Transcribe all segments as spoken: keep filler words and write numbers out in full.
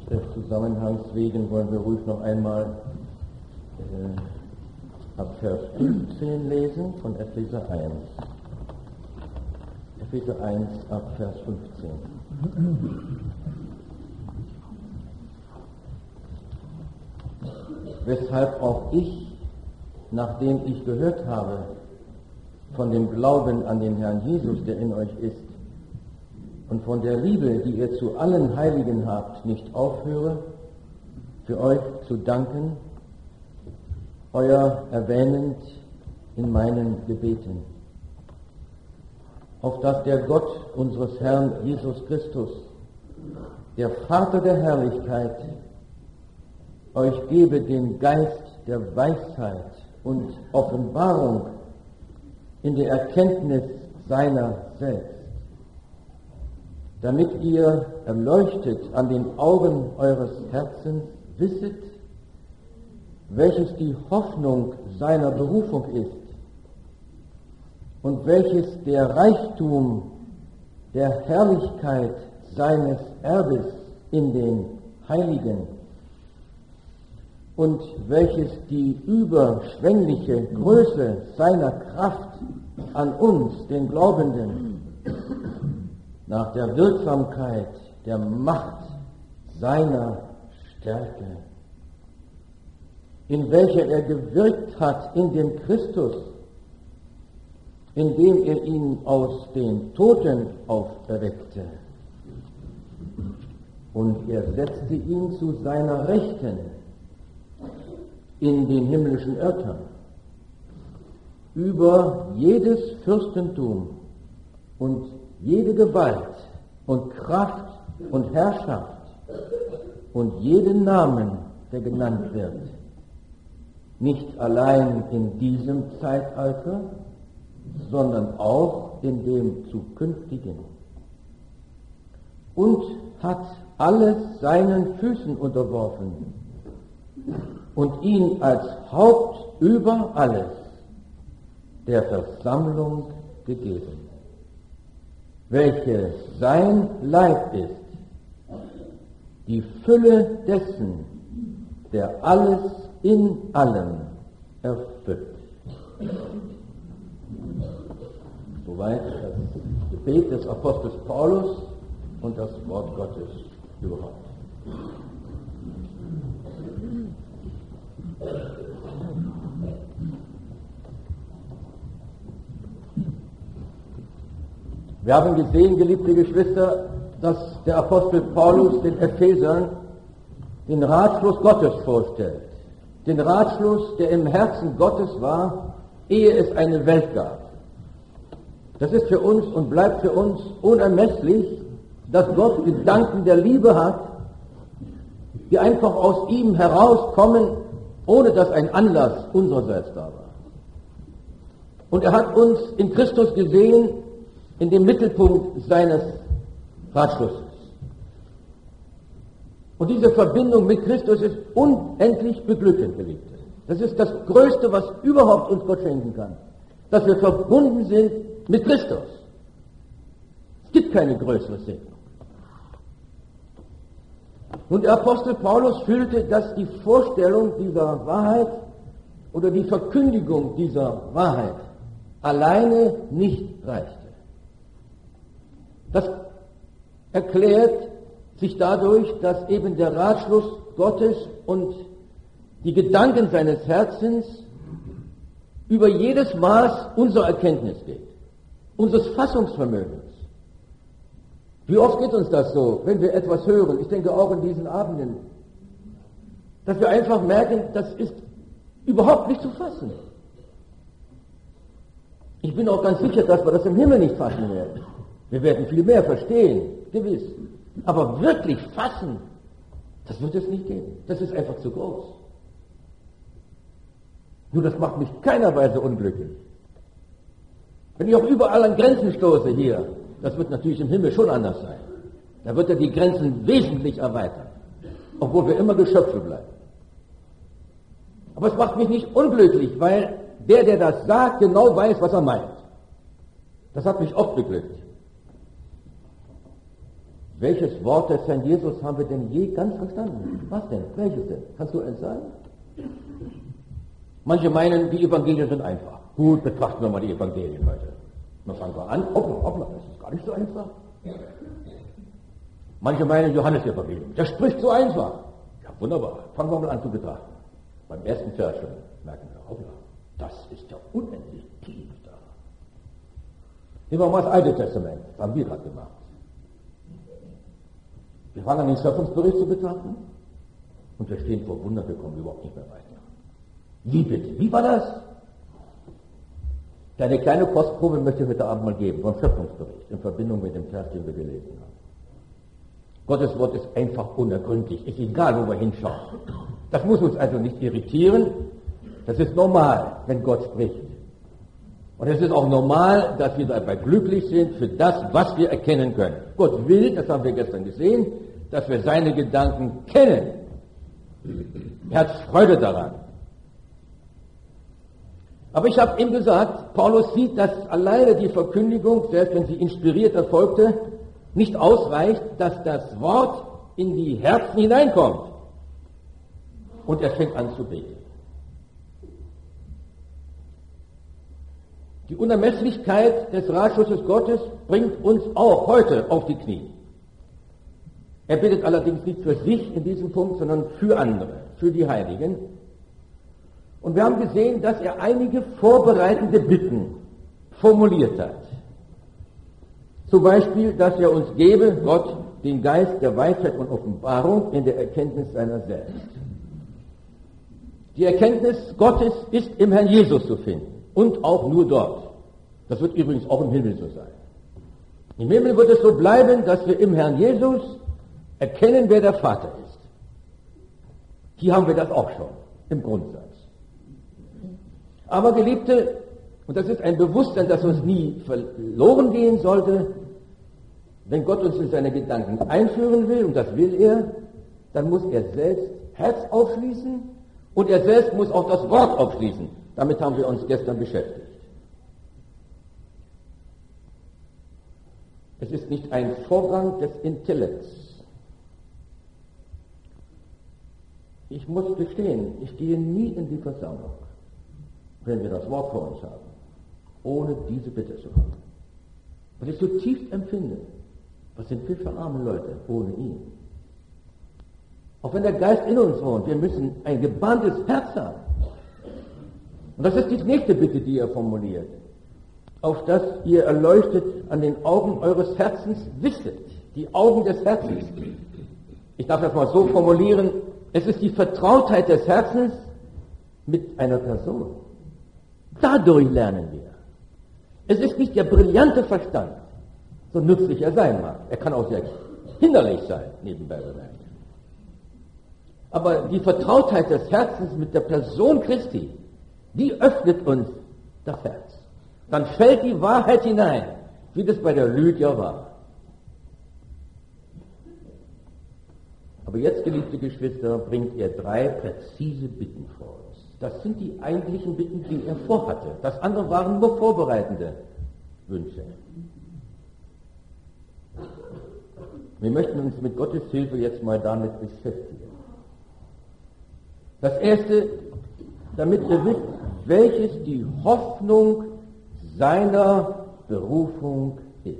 Des Zusammenhangs wegen wollen wir ruhig noch einmal äh, ab Vers fünfzehn lesen von Epheser eins. Epheser eins ab Vers fünfzehn. Weshalb auch ich, nachdem ich gehört habe von dem Glauben an den Herrn Jesus, der in euch ist, und von der Liebe, die ihr zu allen Heiligen habt, nicht aufhöre, für euch zu danken, euer erwähnend in meinen Gebeten, auf dass der Gott unseres Herrn Jesus Christus, der Vater der Herrlichkeit, euch gebe den Geist der Weisheit und Offenbarung in der Erkenntnis seiner selbst, damit ihr erleuchtet an den Augen eures Herzens wisset, welches die Hoffnung seiner Berufung ist und welches der Reichtum der Herrlichkeit seines Erbes in den Heiligen und welches die überschwängliche Größe seiner Kraft an uns, den Glaubenden, nach der Wirksamkeit der Macht seiner Stärke, in welcher er gewirkt hat in dem Christus, indem er ihn aus den Toten auferweckte. Und er setzte ihn zu seiner Rechten in den himmlischen Örtern, über jedes Fürstentum und jede Gewalt und Kraft und Herrschaft und jeden Namen, der genannt wird, nicht allein in diesem Zeitalter, sondern auch in dem zukünftigen, und hat alles seinen Füßen unterworfen und ihn als Haupt über alles der Versammlung gegeben, welche sein Leib ist, die Fülle dessen, der alles in allem erfüllt. Soweit das Gebet des Apostels Paulus und das Wort Gottes überhaupt. Wir haben gesehen, geliebte Geschwister, dass der Apostel Paulus den Ephesern den Ratschluss Gottes vorstellt. Den Ratschluss, der im Herzen Gottes war, ehe es eine Welt gab. Das ist für uns und bleibt für uns unermesslich, dass Gott Gedanken der Liebe hat, die einfach aus ihm herauskommen, ohne dass ein Anlass unsererseits da war. Und er hat uns in Christus gesehen, in dem Mittelpunkt seines Ratschlusses. Und diese Verbindung mit Christus ist unendlich beglückend, Geliebte. Das ist das Größte, was überhaupt uns Gott schenken kann. Dass wir verbunden sind mit Christus. Es gibt keine größere Segnung. Und der Apostel Paulus fühlte, dass die Vorstellung dieser Wahrheit oder die Verkündigung dieser Wahrheit alleine nicht reichte. Das erklärt sich dadurch, dass eben der Ratschluss Gottes und die Gedanken seines Herzens über jedes Maß unserer Erkenntnis geht, unseres Fassungsvermögens. Wie oft geht uns das so, wenn wir etwas hören, ich denke auch in diesen Abenden, dass wir einfach merken, das ist überhaupt nicht zu fassen. Ich bin auch ganz sicher, dass wir das im Himmel nicht fassen werden. Wir werden viel mehr verstehen, gewiss. Aber wirklich fassen, das wird es nicht geben. Das ist einfach zu groß. Nur das macht mich keiner Weise unglücklich. Wenn ich auch überall an Grenzen stoße hier, das wird natürlich im Himmel schon anders sein. Da wird er die Grenzen wesentlich erweitern, obwohl wir immer Geschöpfe bleiben. Aber es macht mich nicht unglücklich, weil der, der das sagt, genau weiß, was er meint. Das hat mich oft beglückt. Welches Wort des Herrn Jesus haben wir denn je ganz verstanden? Was denn? Welches denn? Kannst du eins sagen? Manche meinen, die Evangelien sind einfach. Gut, betrachten wir mal die Evangelien heute. Dann fangen wir an, hoppla, hoppla, das ist gar nicht so einfach. Manche meinen, Johannes-Evangelium, das spricht so einfach. Ja, wunderbar. Fangen wir mal an zu betrachten. Beim ersten Vers schon merken wir, hoppla, das ist ja unendlich tief da. Nehmen wir mal das Alte Testament, das haben wir gerade gemacht. Wir fangen an, den Schöpfungsbericht zu betrachten und wir stehen vor Wunder, wir kommen überhaupt nicht mehr weiter. Wie bitte? Wie war das? Eine kleine Kostprobe möchte ich heute Abend mal geben, vom Schöpfungsbericht, in Verbindung mit dem Vers, den wir gelesen haben. Gottes Wort ist einfach unergründlich, ist egal, wo wir hinschauen. Das muss uns also nicht irritieren, das ist normal, wenn Gott spricht. Und es ist auch normal, dass wir dabei glücklich sind für das, was wir erkennen können. Gott will, das haben wir gestern gesehen, dass wir seine Gedanken kennen. Er hat Freude daran. Aber ich habe ihm gesagt, Paulus sieht, dass alleine die Verkündigung, selbst wenn sie inspiriert erfolgte, nicht ausreicht, dass das Wort in die Herzen hineinkommt. Und er fängt an zu beten. Die Unermesslichkeit des Ratschlusses Gottes bringt uns auch heute auf die Knie. Er bittet allerdings nicht für sich in diesem Punkt, sondern für andere, für die Heiligen. Und wir haben gesehen, dass er einige vorbereitende Bitten formuliert hat. Zum Beispiel, dass er uns gebe, Gott, den Geist der Weisheit und Offenbarung in der Erkenntnis seiner selbst. Die Erkenntnis Gottes ist im Herrn Jesus zu finden. Und auch nur dort. Das wird übrigens auch im Himmel so sein. Im Himmel wird es so bleiben, dass wir im Herrn Jesus erkennen, wer der Vater ist. Hier haben wir das auch schon, im Grundsatz. Aber Geliebte, und das ist ein Bewusstsein, das uns nie verloren gehen sollte, wenn Gott uns in seine Gedanken einführen will, und das will er, dann muss er selbst Herz aufschließen und er selbst muss auch das Wort aufschließen. Damit haben wir uns gestern beschäftigt. Es ist nicht ein Vorgang des Intellekts. Ich muss gestehen, ich gehe nie in die Versammlung, wenn wir das Wort vor uns haben, ohne diese Bitte zu haben. Weil ich zutiefst empfinde, was sind wir für arme Leute ohne ihn? Auch wenn der Geist in uns wohnt, wir müssen ein gebahntes Herz haben. Und das ist die nächste Bitte, die er formuliert. Auf dass ihr erleuchtet an den Augen eures Herzens wisset. Die Augen des Herzens. Ich darf das mal so formulieren. Es ist die Vertrautheit des Herzens mit einer Person. Dadurch lernen wir. Es ist nicht der brillante Verstand, so nützlich er sein mag. Er kann auch sehr hinderlich sein, nebenbei bemerkt. Aber die Vertrautheit des Herzens mit der Person Christi, die öffnet uns das Herz. Dann fällt die Wahrheit hinein, wie das bei der Lydia war. Aber jetzt, geliebte Geschwister, bringt er drei präzise Bitten vor uns. Das sind die eigentlichen Bitten, die er vorhatte. Das andere waren nur vorbereitende Wünsche. Wir möchten uns mit Gottes Hilfe jetzt mal damit beschäftigen. Das erste, damit ihr wisst, welches die Hoffnung seiner Berufung ist.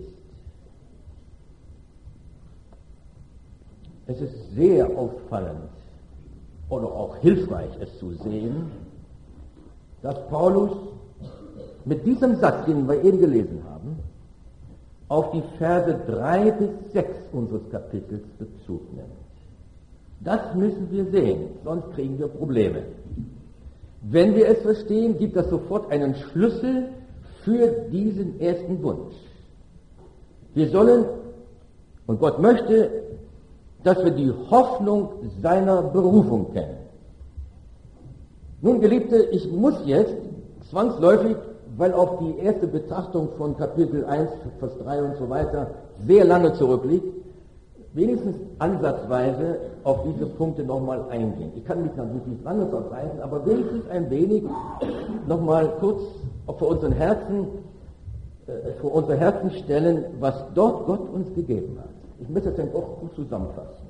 Es ist sehr auffallend oder auch hilfreich, es zu sehen, dass Paulus mit diesem Satz, den wir eben gelesen haben, auf die Verse drei bis sechs unseres Kapitels Bezug nimmt. Das müssen wir sehen, sonst kriegen wir Probleme. Wenn wir es verstehen, gibt das sofort einen Schlüssel für diesen ersten Wunsch. Wir sollen, und Gott möchte, dass wir die Hoffnung seiner Berufung kennen. Nun, Geliebte, ich muss jetzt zwangsläufig, weil auch die erste Betrachtung von Kapitel eins, Vers drei und so weiter sehr lange zurückliegt, wenigstens ansatzweise auf diese Punkte nochmal eingehen. Ich kann mich natürlich nicht lange verbreiten, aber wenigstens ein wenig nochmal kurz vor unseren Herzen, äh, vor unser Herzen stellen, was dort Gott uns gegeben hat. Ich möchte das dann doch gut zusammenfassen.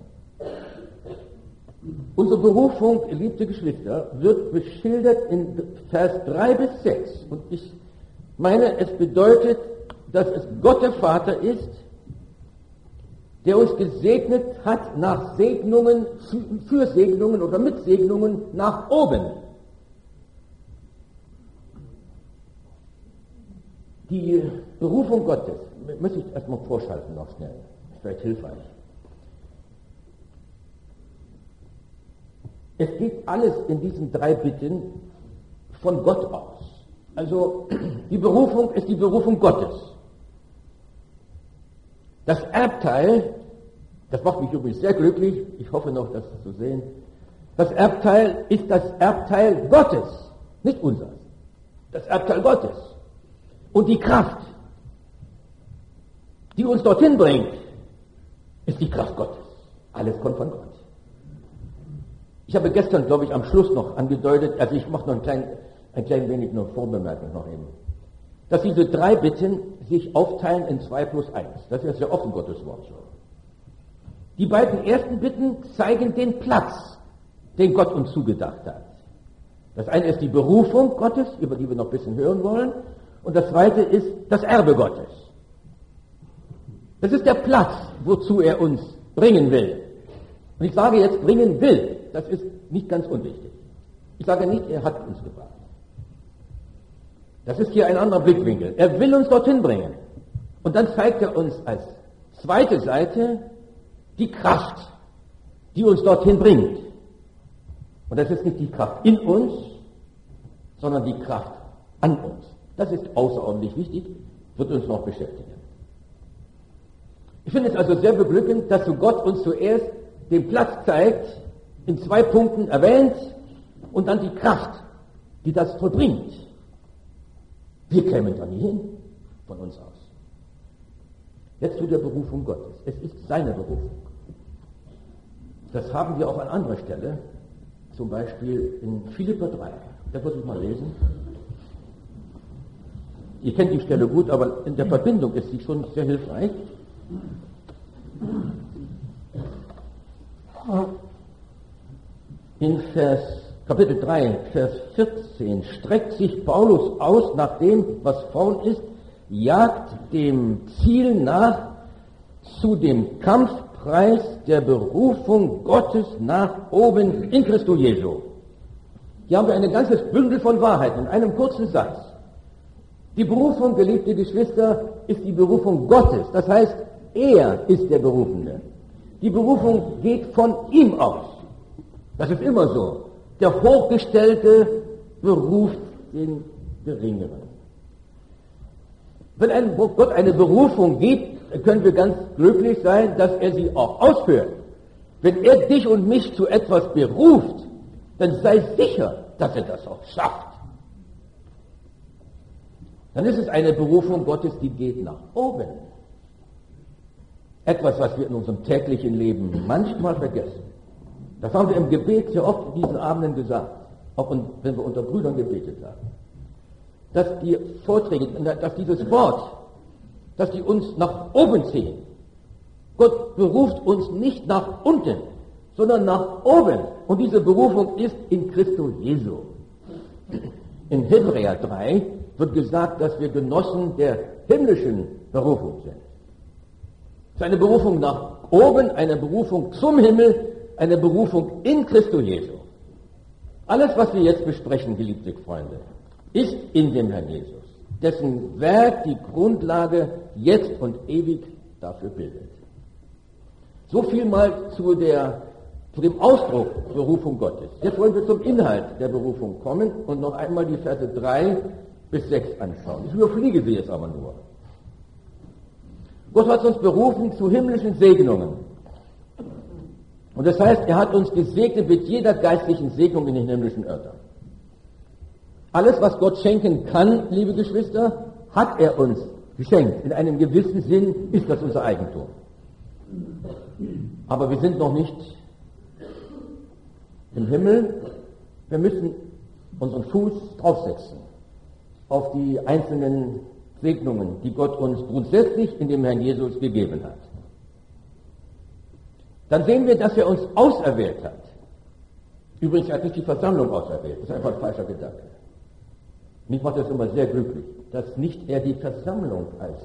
Unsere Berufung, geliebte Geschwister, wird beschildert in Vers drei bis sechs. Und ich meine, es bedeutet, dass es Gott der Vater ist, der uns gesegnet hat nach Segnungen, für Segnungen oder mit Segnungen nach oben. Die Berufung Gottes, möchte ich erstmal vorschalten noch schnell, ist vielleicht hilfreich. Es geht alles in diesen drei Bitten von Gott aus. Also die Berufung ist die Berufung Gottes. Das Erbteil, das macht mich übrigens sehr glücklich, ich hoffe noch, das zu sehen, das Erbteil ist das Erbteil Gottes, nicht unseres. Das Erbteil Gottes. Und die Kraft, die uns dorthin bringt, ist die Kraft Gottes. Alles kommt von Gott. Ich habe gestern, glaube ich, am Schluss noch angedeutet, also ich mache noch ein klein, ein klein wenig nur Vorbemerkung noch eben, dass diese drei Bitten sich aufteilen in zwei plus eins. Das ist ja offen Gottes Wort so. Die beiden ersten Bitten zeigen den Platz, den Gott uns zugedacht hat. Das eine ist die Berufung Gottes, über die wir noch ein bisschen hören wollen, und das zweite ist das Erbe Gottes. Das ist der Platz, wozu er uns bringen will. Und ich sage jetzt bringen will, das ist nicht ganz unwichtig. Ich sage nicht, er hat uns gebracht. Das ist hier ein anderer Blickwinkel. Er will uns dorthin bringen. Und dann zeigt er uns als zweite Seite die Kraft, die uns dorthin bringt. Und das ist nicht die Kraft in uns, sondern die Kraft an uns. Das ist außerordentlich wichtig, wird uns noch beschäftigen. Ich finde es also sehr beglückend, dass so Gott uns zuerst den Platz zeigt, in zwei Punkten erwähnt, und dann die Kraft, die das vollbringt. Wir kämen da nie hin, von uns aus. Jetzt zu der Berufung Gottes. Es ist seine Berufung. Das haben wir auch an anderer Stelle, zum Beispiel in Philipper drei. Da würde ich mal lesen. Ihr kennt die Stelle gut, aber in der Verbindung ist sie schon sehr hilfreich. In Vers, Kapitel drei, Vers vierzehn streckt sich Paulus aus nach dem, was vorn ist, jagt dem Ziel nach, zu dem Kampfpreis der Berufung Gottes nach oben in Christo Jesu. Hier haben wir ein ganzes Bündel von Wahrheiten in einem kurzen Satz. Die Berufung, geliebte Geschwister, ist die Berufung Gottes. Das heißt, er ist der Berufene. Die Berufung geht von ihm aus. Das ist immer so. Der Hochgestellte beruft den Geringeren. Wenn ein Gott eine Berufung gibt, können wir ganz glücklich sein, dass er sie auch ausführt. Wenn er dich und mich zu etwas beruft, dann sei sicher, dass er das auch schafft. Dann ist es eine Berufung Gottes, die geht nach oben. Etwas, was wir in unserem täglichen Leben manchmal vergessen. Das haben wir im Gebet sehr oft in diesen Abenden gesagt, auch wenn wir unter Brüdern gebetet haben. Dass die Vorträge, dass dieses Wort, dass die uns nach oben ziehen. Gott beruft uns nicht nach unten, sondern nach oben. Und diese Berufung ist in Christo Jesu. In Hebräer drei wird gesagt, dass wir Genossen der himmlischen Berufung sind. Es ist eine Berufung nach oben, eine Berufung zum Himmel, eine Berufung in Christo Jesu. Alles, was wir jetzt besprechen, geliebte Freunde, ist in dem Herrn Jesus, dessen Werk die Grundlage jetzt und ewig dafür bildet. So viel mal zu, der, zu dem Ausdruck Berufung Gottes. Jetzt wollen wir zum Inhalt der Berufung kommen und noch einmal die Verse drei bis sechs anschauen. Ich überfliege sie jetzt aber nur. Gott hat uns berufen zu himmlischen Segnungen. Und das heißt, er hat uns gesegnet mit jeder geistlichen Segnung in den himmlischen Örtern. Alles, was Gott schenken kann, liebe Geschwister, hat er uns geschenkt. In einem gewissen Sinn ist das unser Eigentum. Aber wir sind noch nicht im Himmel. Wir müssen unseren Fuß draufsetzen auf die einzelnen Segnungen, die Gott uns grundsätzlich in dem Herrn Jesus gegeben hat. dann sehen wir, dass er uns auserwählt hat. Übrigens, er hat nicht die Versammlung auserwählt, das ist einfach ein falscher Gedanke. Mich macht das immer sehr glücklich, dass nicht er die Versammlung als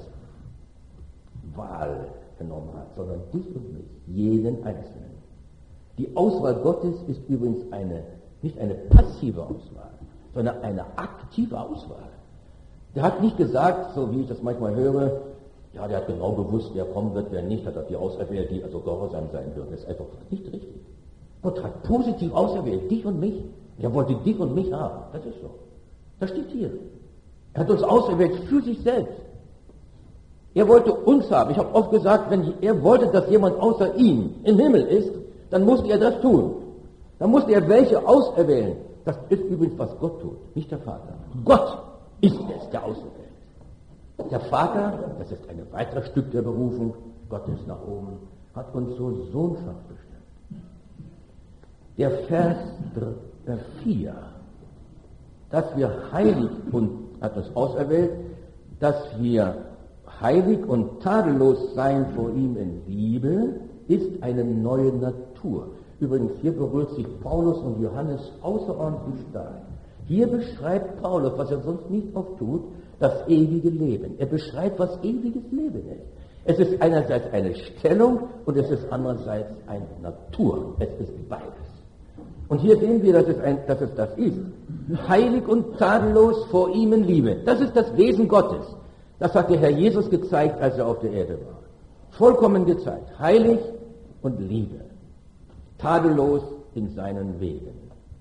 Wahl genommen hat, sondern dich und mich, jeden Einzelnen. Die Auswahl Gottes ist übrigens eine, nicht eine passive Auswahl, sondern eine aktive Auswahl. Der hat nicht gesagt, so wie ich das manchmal höre, ja, der hat genau gewusst, wer kommen wird, wer nicht, hat er die auserwählt, die also gehorsam sein würden. Das ist einfach nicht richtig. Gott hat positiv auserwählt, dich und mich. Er wollte dich und mich haben. Das ist so. Das steht hier. Er hat uns auserwählt für sich selbst. Er wollte uns haben. Ich habe oft gesagt, wenn er wollte, dass jemand außer ihm im Himmel ist, dann musste er das tun. Dann musste er welche auserwählen. Das ist übrigens, was Gott tut, nicht der Vater. Gott ist es, der auserwählt. Der Vater, das ist ein weiteres Stück der Berufung Gottes nach oben, hat uns zur Sohnschaft bestimmt. Der Vers vier, dass wir heilig und, hat uns auserwählt, dass wir heilig und tadellos sein vor ihm in Liebe, ist eine neue Natur. Übrigens, hier berührt sich Paulus und Johannes außerordentlich stark. Hier beschreibt Paulus, was er sonst nicht oft tut, das ewige Leben. Er beschreibt, was ewiges Leben ist. Es ist einerseits eine Stellung und es ist andererseits eine Natur. Es ist beides. Und hier sehen wir, dass es, ein, dass es das ist. Heilig und tadellos vor ihm in Liebe. Das ist das Wesen Gottes. Das hat der Herr Jesus gezeigt, als er auf der Erde war. Vollkommen gezeigt. Heilig und Liebe. Tadellos in seinen Wegen.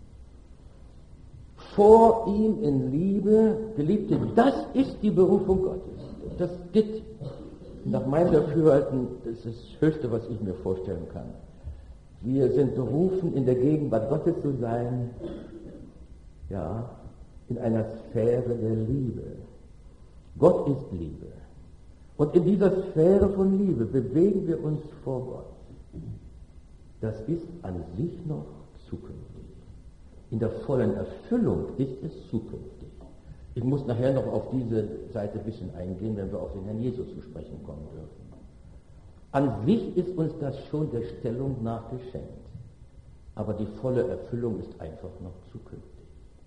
Vor ihm in Liebe, Geliebte, das ist die Berufung Gottes. Das geht nach meinem Dafürhalten, das ist das Höchste, was ich mir vorstellen kann. Wir sind berufen, in der Gegenwart Gottes zu sein, ja, in einer Sphäre der Liebe. Gott ist Liebe. Und in dieser Sphäre von Liebe bewegen wir uns vor Gott. Das ist an sich noch zukünftig. In der vollen Erfüllung ist es zukünftig. Ich muss nachher noch auf diese Seite ein bisschen eingehen, wenn wir auf den Herrn Jesus zu sprechen kommen dürfen. An sich ist uns das schon der Stellung nach geschenkt. Aber die volle Erfüllung ist einfach noch zukünftig.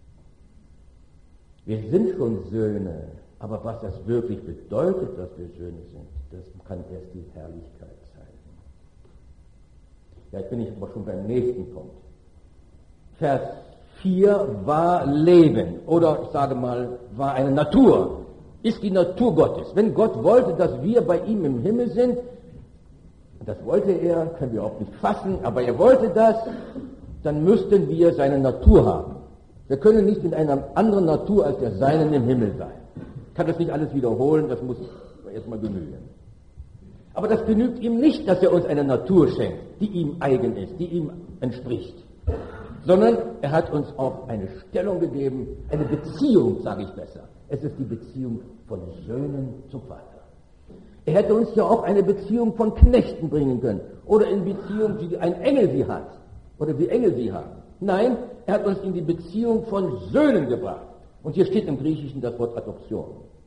Wir sind schon Söhne, aber was das wirklich bedeutet, dass wir Söhne sind, das kann erst die Herrlichkeit zeigen. Ja, jetzt bin ich aber schon beim nächsten Punkt. Vers vier war Leben, oder ich sage mal, war eine Natur, ist die Natur Gottes. Wenn Gott wollte, dass wir bei ihm im Himmel sind, das wollte er, können wir auch nicht fassen, aber er wollte das, dann müssten wir seine Natur haben. Wir können nicht in einer anderen Natur als der Seinen im Himmel sein. Ich kann das nicht alles wiederholen, das muss erstmal genügen. Aber das genügt ihm nicht, dass er uns eine Natur schenkt, die ihm eigen ist, die ihm entspricht. Sondern er hat uns auch eine Stellung gegeben, eine Beziehung, sage ich besser. Es ist die Beziehung von Söhnen zum Vater. Er hätte uns ja auch eine Beziehung von Knechten bringen können. Oder in Beziehung, wie ein Engel sie hat. Oder wie Engel sie haben. Nein, er hat uns in die Beziehung von Söhnen gebracht. Und hier steht im Griechischen das Wort Adoption.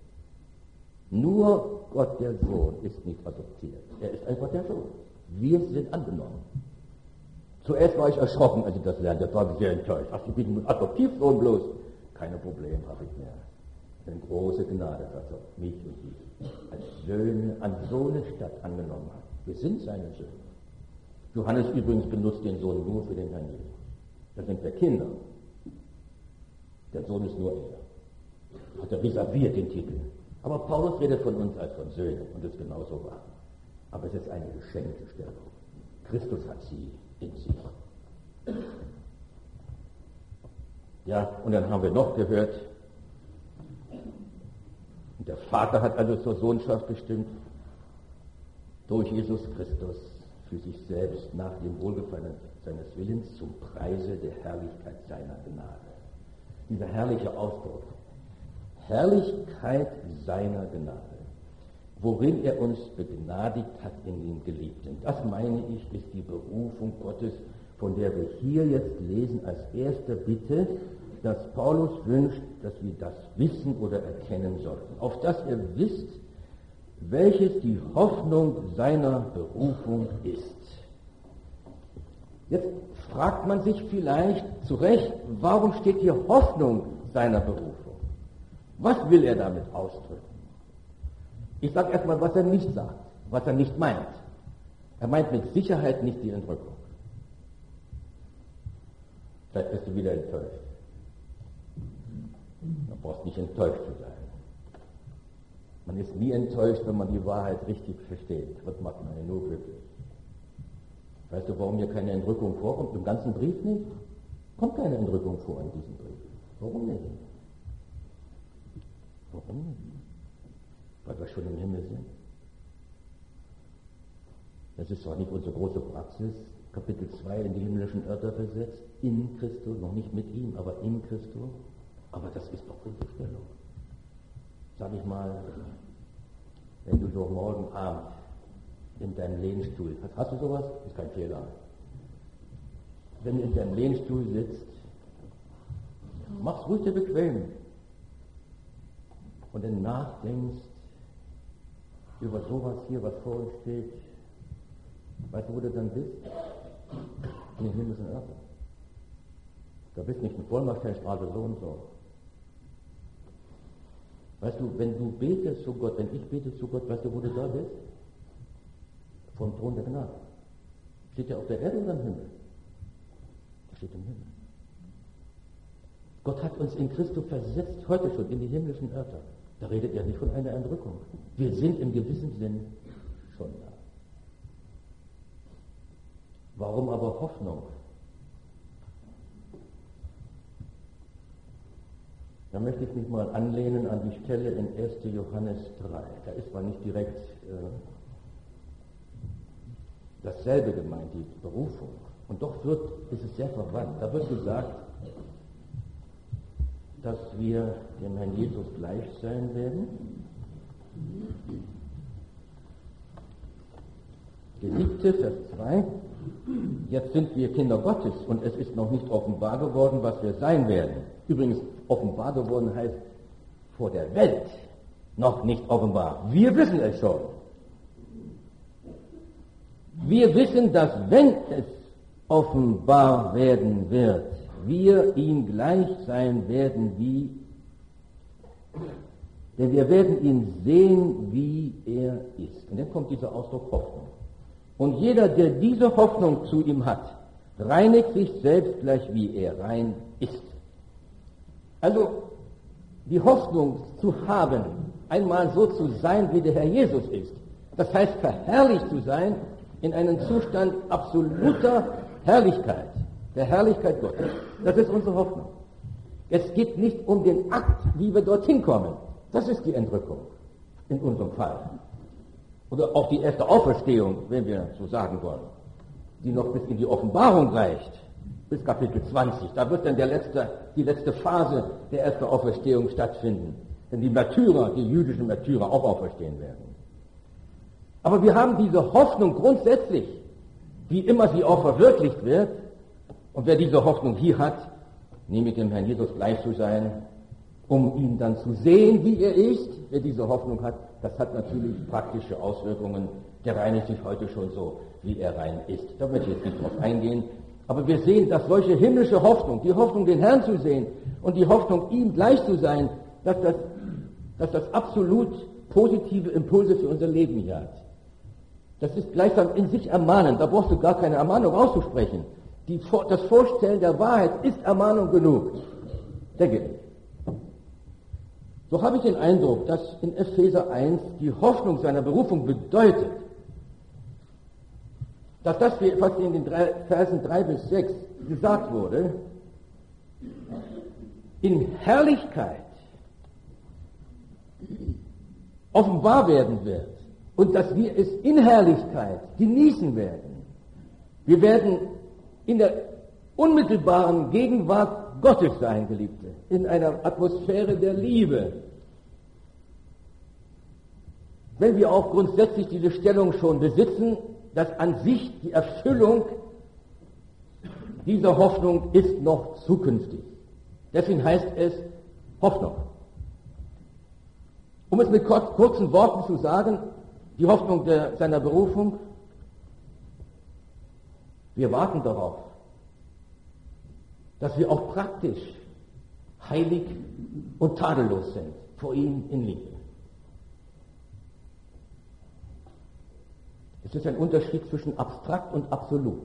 Nur Gott, der Sohn, ist nicht adoptiert. Er ist einfach der Sohn. Wir sind angenommen. Zuerst war ich erschrocken, als ich das lernte. Das war ich sehr enttäuscht. Ach, ich bin mit Adoptivsohn bloß. Keine Probleme habe ich mehr. Eine große Gnade, dass er mich und dich als Söhne an so eine Stadt angenommen hat. Wir sind seine Söhne. Johannes übrigens benutzt den Sohn nur für den Herrn Jesus. Das sind wir Kinder. Der Sohn ist nur er. Hat er reserviert den Titel. Aber Paulus redet von uns als von Söhnen und das ist genauso wahr. Aber es ist eine geschenkte Stellung. Christus hat sie in sich. Ja, und dann haben wir noch gehört, der Vater hat also zur Sohnschaft bestimmt, durch Jesus Christus für sich selbst nach dem Wohlgefallen seines Willens zum Preise der Herrlichkeit seiner Gnade. Dieser herrliche Ausdruck, Herrlichkeit seiner Gnade, worin er uns begnadigt hat in den Geliebten. Das, meine ich, ist die Berufung Gottes, von der wir hier jetzt lesen als erste Bitte, dass Paulus wünscht, dass wir das wissen oder erkennen sollten. Auf dass ihr wisst, welches die Hoffnung seiner Berufung ist. Jetzt fragt man sich vielleicht zu Recht, warum steht hier Hoffnung seiner Berufung? Was will er damit ausdrücken? Ich sage erstmal, was er nicht sagt, was er nicht meint. Er meint mit Sicherheit nicht die Entrückung. Vielleicht bist du wieder enttäuscht. Du brauchst nicht enttäuscht zu sein. Man ist nie enttäuscht, wenn man die Wahrheit richtig versteht. Das macht man nur glücklich. Weißt du, warum hier keine Entrückung vorkommt? Im ganzen Brief nicht? Kommt keine Entrückung vor in diesem Brief. Warum nicht? Warum nicht? Weil wir schon im Himmel sind. Das ist zwar nicht unsere große Praxis, Kapitel zwei in die himmlischen Örter versetzt, in Christus, noch nicht mit ihm, aber in Christus. Aber das ist doch unsere Stellung. Sag ich mal, wenn du so morgen Abend in deinem Lehnstuhl, hast du sowas? Ist kein Fehler. Wenn du in deinem Lehnstuhl sitzt, mach's ruhig dir bequem und dann nachdenkst über sowas hier, was vor uns steht. Weißt du, wo du dann bist? In den himmlischen Örtern. Da bist nicht in Vollmarktstraße so und so. Weißt du, wenn du betest zu Gott, wenn ich bete zu Gott, weißt du, wo du da bist? Vom Thron der Gnade. Steht der auf der Erde oder im Himmel? Der steht im Himmel. Gott hat uns in Christus versetzt, heute schon, in die himmlischen Örter. Da redet er nicht von einer Entrückung. Wir sind im gewissen Sinn schon da. Warum aber Hoffnung? Da möchte ich mich mal anlehnen an die Stelle in erster Johannes drei. Da ist zwar nicht direkt äh, dasselbe gemeint, die Berufung. Und doch wird, ist es sehr verwandt. Da wird gesagt, dass wir dem Herrn Jesus gleich sein werden. Geliebte, Vers zwei, jetzt sind wir Kinder Gottes und es ist noch nicht offenbar geworden, was wir sein werden. Übrigens, offenbar geworden heißt vor der Welt noch nicht offenbar. Wir wissen es schon. Wir wissen, dass wenn es offenbar werden wird, wir ihm gleich sein werden wie, denn wir werden ihn sehen, wie er ist. Und dann kommt dieser Ausdruck Hoffnung. Und jeder, der diese Hoffnung zu ihm hat, reinigt sich selbst gleich wie er rein ist. Also die Hoffnung zu haben, einmal so zu sein, wie der Herr Jesus ist, das heißt verherrlicht zu sein in einem Zustand absoluter Herrlichkeit, der Herrlichkeit Gottes. Das ist unsere Hoffnung. Es geht nicht um den Akt, wie wir dorthin kommen. Das ist die Entrückung in unserem Fall. Oder auch die erste Auferstehung, wenn wir so sagen wollen, die noch bis in die Offenbarung reicht, bis Kapitel zwanzig. Da wird dann der letzte, die letzte Phase der ersten Auferstehung stattfinden. Denn die Märtyrer, die jüdischen Märtyrer auch auferstehen werden. Aber wir haben diese Hoffnung grundsätzlich, wie immer sie auch verwirklicht wird. Und wer diese Hoffnung hier hat, nämlich dem Herrn Jesus gleich zu sein, um ihn dann zu sehen, wie er ist, wer diese Hoffnung hat, das hat natürlich praktische Auswirkungen. Der reinigt sich heute schon so, wie er rein ist. Da möchte ich jetzt nicht drauf eingehen. Aber wir sehen, dass solche himmlische Hoffnung, die Hoffnung, den Herrn zu sehen und die Hoffnung, ihm gleich zu sein, dass das, dass das absolut positive Impulse für unser Leben hier hat. Das ist gleichsam in sich ermahnend. Da brauchst du gar keine Ermahnung auszusprechen. Die, das Vorstellen der Wahrheit ist Ermahnung genug. Denke ich. So habe ich den Eindruck, dass in Epheser eins die Hoffnung seiner Berufung bedeutet, dass das, was in den drei, Versen drei bis sechs gesagt wurde, in Herrlichkeit offenbar werden wird und dass wir es in Herrlichkeit genießen werden. Wir werden in der unmittelbaren Gegenwart Gottes sein, Geliebte, in einer Atmosphäre der Liebe. Wenn wir auch grundsätzlich diese Stellung schon besitzen, dass an sich die Erfüllung dieser Hoffnung ist noch zukünftig. Deswegen heißt es Hoffnung. Um es mit kurzen Worten zu sagen, die Hoffnung der, seiner Berufung Wir warten darauf, dass wir auch praktisch heilig und tadellos sind vor ihm in Liebe. Es ist ein Unterschied zwischen abstrakt und absolut.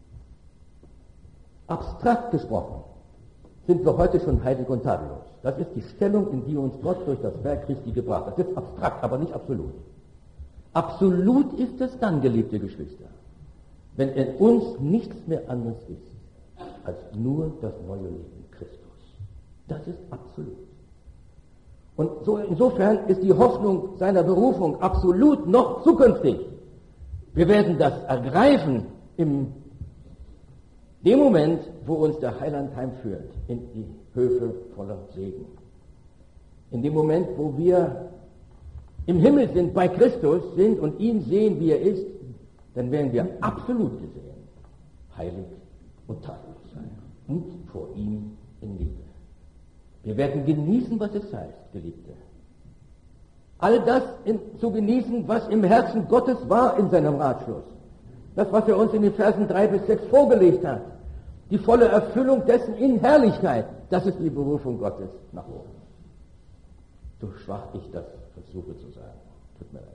Abstrakt gesprochen sind wir heute schon heilig und tadellos. Das ist die Stellung, in die uns Gott durch das Werk Christi gebracht hat. Das ist abstrakt, aber nicht absolut. Absolut ist es dann, geliebte Geschwister, wenn in uns nichts mehr anderes ist, als nur das neue Leben Christus. Das ist absolut. Und so, insofern ist die Hoffnung seiner Berufung absolut noch zukünftig. Wir werden das ergreifen in dem Moment, wo uns der Heiland heimführt in die Höfe voller Segen. In dem Moment, wo wir im Himmel sind, bei Christus sind und ihn sehen, wie er ist, dann werden wir absolut gesehen, heilig und tadellos sein und vor ihm in Liebe. Wir werden genießen, was es heißt, Geliebte. All das in, zu genießen, was im Herzen Gottes war in seinem Ratschluss. Das, was er uns in den Versen drei bis sechs vorgelegt hat. Die volle Erfüllung dessen in Herrlichkeit. Das ist die Berufung Gottes nach oben. So schwach ich das versuche zu sagen. Tut mir leid.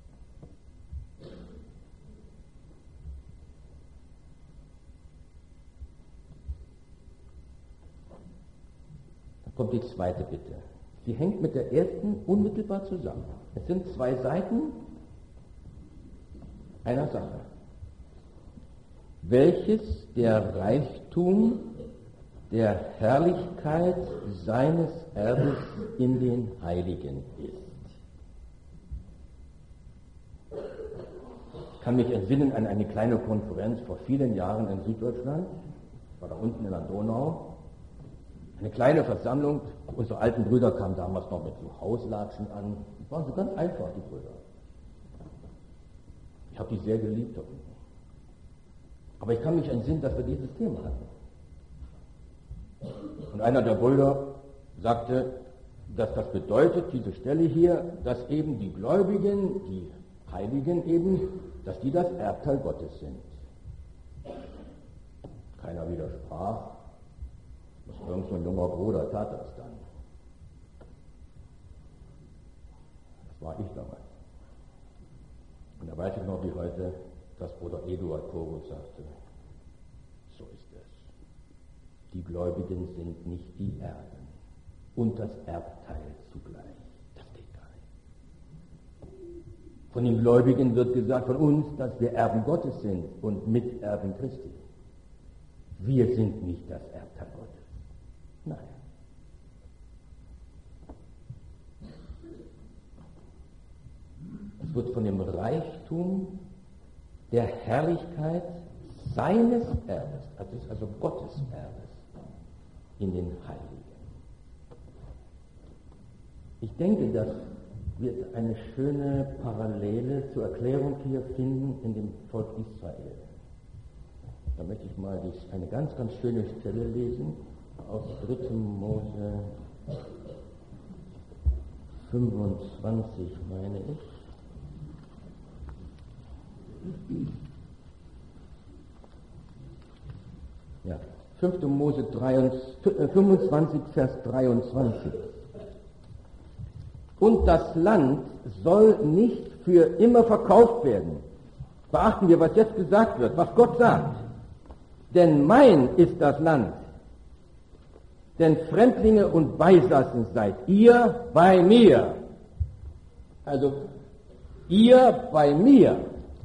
Dann kommt die zweite Bitte. Sie hängt mit der ersten unmittelbar zusammen. Es sind zwei Seiten einer Sache. Welches der Reichtum der Herrlichkeit seines Erbes in den Heiligen ist. Ich kann mich entsinnen an eine kleine Konferenz vor vielen Jahren in Süddeutschland, war da unten in der Donau. Eine kleine Versammlung, unsere alten Brüder kamen damals noch mit so Hauslatschen an. Die waren so ganz einfach, die Brüder. Ich habe die sehr geliebt. Aber ich kann mich entsinnen, dass wir dieses Thema hatten. Und einer der Brüder sagte, dass das bedeutet, diese Stelle hier, dass eben die Gläubigen, die Heiligen eben, dass die das Erbteil Gottes sind. Keiner widersprach. Irgend so ein junger Bruder tat das dann. Das war ich damals. Und da weiß ich noch wie heute, dass Bruder Eduard Korus sagte, so ist es. Die Gläubigen sind nicht die Erben und das Erbteil zugleich. Das geht gar nicht. Von den Gläubigen wird gesagt, von uns, dass wir Erben Gottes sind und Miterben Christi. Wir sind nicht das Erbteil Gottes. Nein. Es wird von dem Reichtum der Herrlichkeit seines Erbes, das ist also Gottes Erbes, in den Heiligen. Ich denke, dass wir eine schöne Parallele zur Erklärung hier finden in dem Volk Israel. Da möchte ich mal eine ganz, ganz schöne Stelle lesen. Aus dritten Mose fünfundzwanzig, meine ich. Ja, fünfter Mose fünfundzwanzig, Vers dreiundzwanzig. Und das Land soll nicht für immer verkauft werden. Beachten wir, was jetzt gesagt wird, was Gott sagt. Denn mein ist das Land. Denn Fremdlinge und Beisassen seid ihr bei mir. Also, ihr bei mir.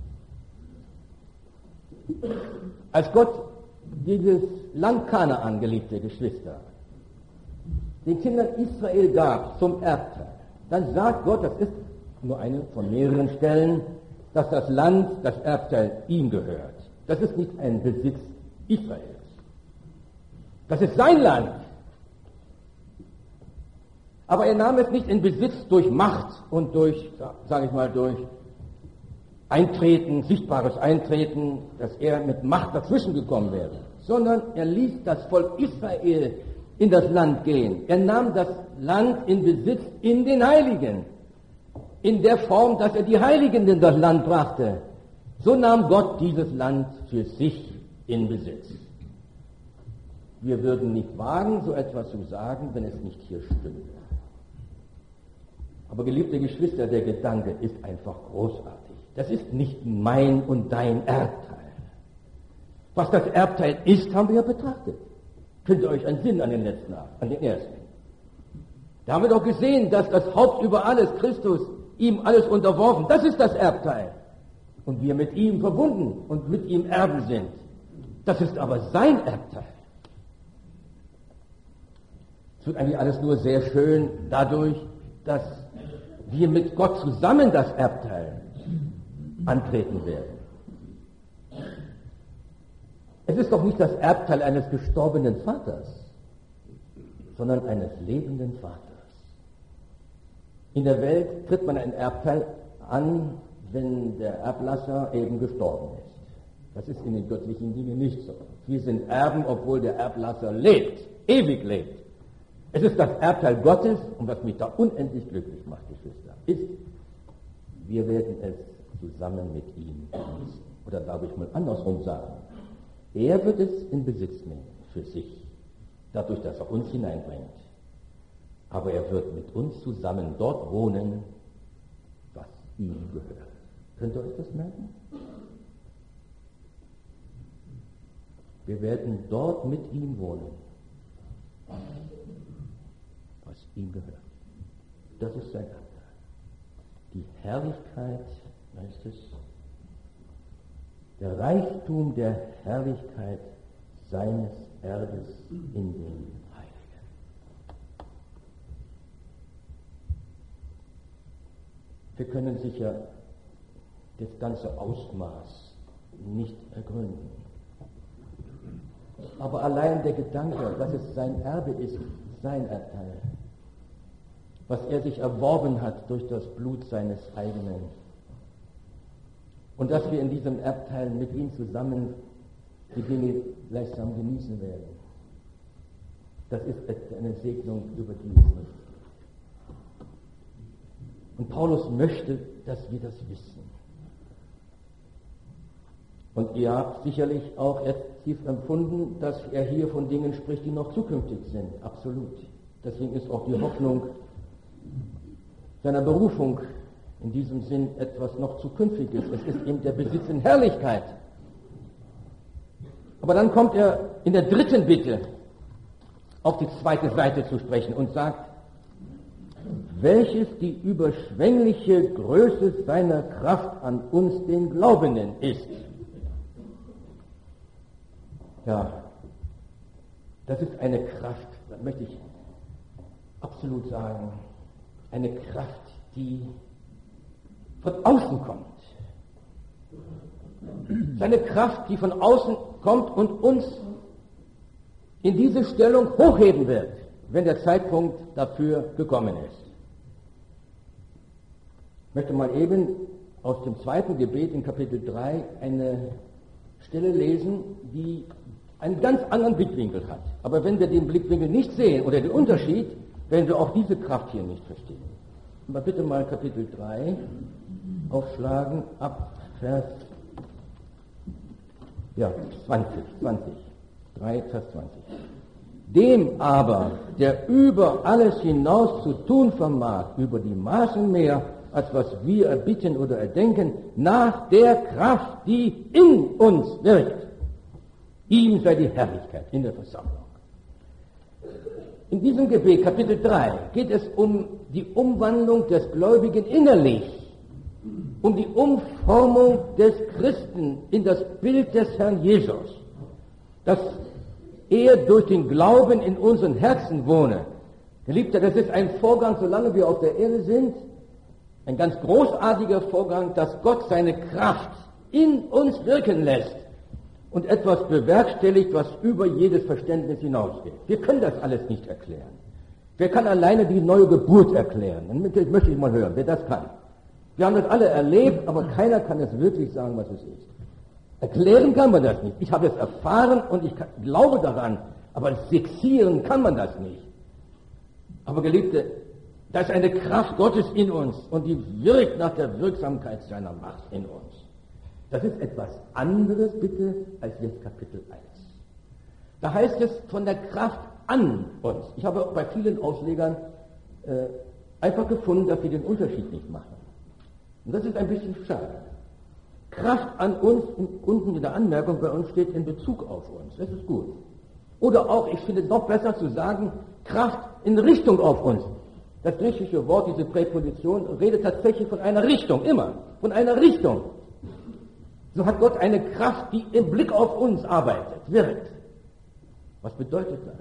Als Gott dieses Land Kanaan, geliebte Geschwister, den Kindern Israel gab zum Erbteil, dann sagt Gott, das ist nur eine von mehreren Stellen, dass das Land, das Erbteil ihm gehört. Das ist nicht ein Besitz Israels. Das ist sein Land. Aber er nahm es nicht in Besitz durch Macht und durch, sage ich mal, durch Eintreten, sichtbares Eintreten, dass er mit Macht dazwischen gekommen wäre, sondern er ließ das Volk Israel in das Land gehen. Er nahm das Land in Besitz in den Heiligen, in der Form, dass er die Heiligen in das Land brachte. So nahm Gott dieses Land für sich in Besitz. Wir würden nicht wagen, so etwas zu sagen, wenn es nicht hier stünde. Aber geliebte Geschwister, der Gedanke ist einfach großartig. Das ist nicht mein und dein Erbteil. Was das Erbteil ist, haben wir ja betrachtet. Könnt ihr euch entsinnen an den letzten Abend, an den ersten? Da haben wir doch gesehen, dass das Haupt über alles, Christus, ihm alles unterworfen, das ist das Erbteil. Und wir mit ihm verbunden und mit ihm Erben sind. Das ist aber sein Erbteil. Es wird eigentlich alles nur sehr schön dadurch, dass wir mit Gott zusammen das Erbteil antreten werden. Es ist doch nicht das Erbteil eines gestorbenen Vaters, sondern eines lebenden Vaters. In der Welt tritt man ein Erbteil an, wenn der Erblasser eben gestorben ist. Das ist in den göttlichen Dingen nicht so. Wir sind Erben, obwohl der Erblasser lebt, ewig lebt. Es ist das Erbteil Gottes, und was mich da unendlich glücklich macht, Geschwister, ist, wir werden es zusammen mit ihm genießen. Oder darf ich mal andersrum sagen, er wird es in Besitz nehmen für sich, dadurch, dass er uns hineinbringt. Aber er wird mit uns zusammen dort wohnen, was ihm gehört. Könnt ihr euch das merken? Wir werden dort mit ihm wohnen, was ihm gehört. Das ist sein Erbteil. Die Herrlichkeit, heißt es, der Reichtum der Herrlichkeit seines Erbes in den Heiligen. Wir können sicher das ganze Ausmaß nicht ergründen. Aber allein der Gedanke, dass es sein Erbe ist, sein Erbteil, was er sich erworben hat durch das Blut seines eigenen, und dass wir in diesem Erbteil mit ihm zusammen die Dinge gleichsam genießen werden, das ist eine Segnung, über die es nicht. Und Paulus möchte, dass wir das wissen. Und ihr habt sicherlich auch erst tief empfunden, dass er hier von Dingen spricht, die noch zukünftig sind. Absolut. Deswegen ist auch die Hoffnung seiner Berufung in diesem Sinn etwas noch Zukünftiges. Es ist eben der Besitz in Herrlichkeit. Aber dann kommt er in der dritten Bitte auf die zweite Seite zu sprechen und sagt, welches die überschwängliche Größe seiner Kraft an uns, den Glaubenden, ist. Ja, das ist eine Kraft, das möchte ich absolut sagen, eine Kraft, die von außen kommt. Seine Kraft, die von außen kommt und uns in diese Stellung hochheben wird, wenn der Zeitpunkt dafür gekommen ist. Ich möchte mal eben aus dem zweiten Gebet in Kapitel drei eine Stelle lesen, die einen ganz anderen Blickwinkel hat. Aber wenn wir den Blickwinkel nicht sehen oder den Unterschied, werden wir auch diese Kraft hier nicht verstehen. Aber bitte mal Kapitel drei aufschlagen, ab Vers ja, zwanzig, zwanzig, drei, Vers zwanzig. Dem aber, der über alles hinaus zu tun vermag, über die Maßen mehr, als was wir erbitten oder erdenken, nach der Kraft, die in uns wirkt. Ihm sei die Herrlichkeit in der Versammlung. In diesem Gebet, Kapitel drei, geht es um die Umwandlung des Gläubigen innerlich, um die Umformung des Christen in das Bild des Herrn Jesus, dass er durch den Glauben in unseren Herzen wohne. Geliebter, das ist ein Vorgang, solange wir auf der Erde sind, ein ganz großartiger Vorgang, dass Gott seine Kraft in uns wirken lässt und etwas bewerkstelligt, was über jedes Verständnis hinausgeht. Wir können das alles nicht erklären. Wer kann alleine die neue Geburt erklären? Dann möchte ich mal hören, wer das kann. Wir haben das alle erlebt, aber keiner kann es wirklich sagen, was es ist. Erklären kann man das nicht. Ich habe es erfahren und ich kann, glaube daran, aber sexieren kann man das nicht. Aber Geliebte, da ist eine Kraft Gottes in uns und die wirkt nach der Wirksamkeit seiner Macht in uns. Das ist etwas anderes, bitte, als jetzt Kapitel eins. Da heißt es von der Kraft an uns. Ich habe bei vielen Auslegern äh, einfach gefunden, dass sie den Unterschied nicht machen. Und das ist ein bisschen schade. Kraft an uns, unten in der Anmerkung bei uns steht in Bezug auf uns. Das ist gut. Oder auch, ich finde es noch besser zu sagen, Kraft in Richtung auf uns. Das griechische Wort, diese Präposition, redet tatsächlich von einer Richtung, immer. Von einer Richtung. So hat Gott eine Kraft, die im Blick auf uns arbeitet, wirkt. Was bedeutet das?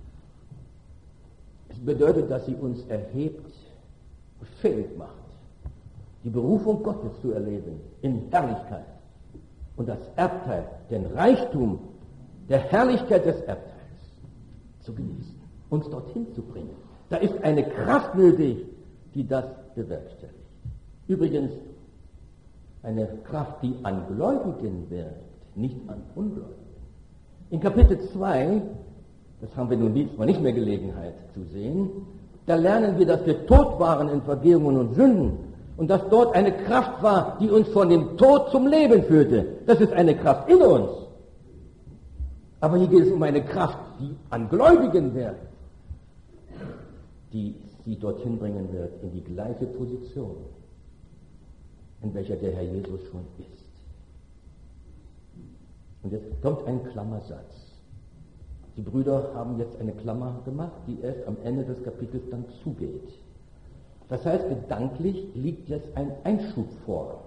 Es bedeutet, dass sie uns erhebt, fähig macht, die Berufung Gottes zu erleben, in Herrlichkeit. Und das Erbteil, den Reichtum der Herrlichkeit des Erbteils zu genießen, uns dorthin zu bringen. Da ist eine Kraft nötig, die das bewerkstelligt. Übrigens, eine Kraft, die an Gläubigen wirkt, nicht an Ungläubigen. In Kapitel zwei, das haben wir nun diesmal nicht mehr Gelegenheit zu sehen, da lernen wir, dass wir tot waren in Vergehungen und Sünden und dass dort eine Kraft war, die uns von dem Tod zum Leben führte. Das ist eine Kraft in uns. Aber hier geht es um eine Kraft, die an Gläubigen wirkt, die sie dorthin bringen wird, in die gleiche Position, in welcher der Herr Jesus schon ist. Und jetzt kommt ein Klammersatz. Die Brüder haben jetzt eine Klammer gemacht, die erst am Ende des Kapitels dann zugeht. Das heißt, gedanklich liegt jetzt ein Einschub vor.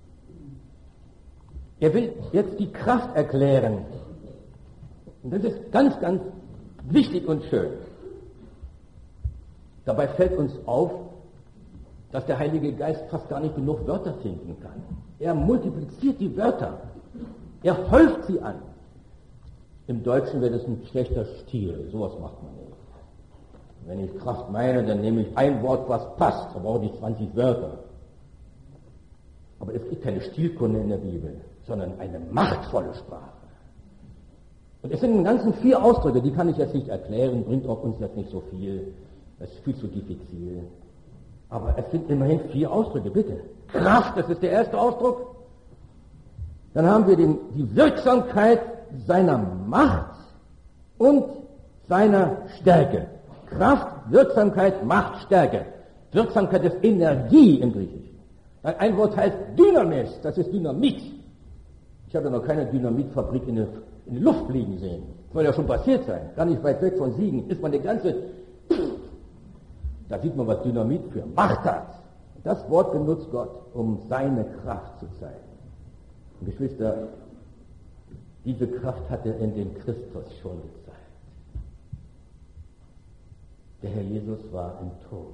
Er will jetzt die Kraft erklären. Und das ist ganz, ganz wichtig und schön. Dabei fällt uns auf, dass der Heilige Geist fast gar nicht genug Wörter finden kann. Er multipliziert die Wörter. Er häuft sie an. Im Deutschen wäre das ein schlechter Stil. Sowas macht man nicht. Wenn ich Kraft meine, dann nehme ich ein Wort, was passt. Da brauche ich nicht zwanzig Wörter. Aber es gibt keine Stilkunde in der Bibel, sondern eine machtvolle Sprache. Und es sind im Ganzen vier Ausdrücke, die kann ich jetzt nicht erklären, bringt auch uns jetzt nicht so viel. Das ist viel zu diffizil. Aber es sind immerhin vier Ausdrücke, bitte. Kraft, das ist der erste Ausdruck. Dann haben wir den, die Wirksamkeit seiner Macht und seiner Stärke. Kraft, Wirksamkeit, Macht, Stärke. Wirksamkeit ist Energie im Griechischen. Ein Wort heißt Dynamis, das ist Dynamit. Ich habe noch keine Dynamitfabrik in der, in der Luft fliegen sehen. Soll ja schon passiert sein. Gar nicht weit weg von Siegen ist man die ganze... Da sieht man, was Dynamit für Macht hat. Das Wort benutzt Gott, um seine Kraft zu zeigen. Und Geschwister, diese Kraft hat er in dem Christus schon gezeigt. Der Herr Jesus war im Tod.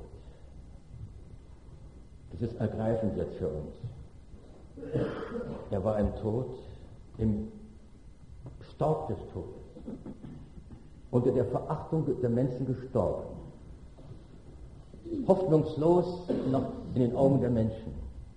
Das ist ergreifend jetzt für uns. Er war im Tod, im Staub des Todes, unter der Verachtung der Menschen gestorben. Hoffnungslos noch in den Augen der Menschen.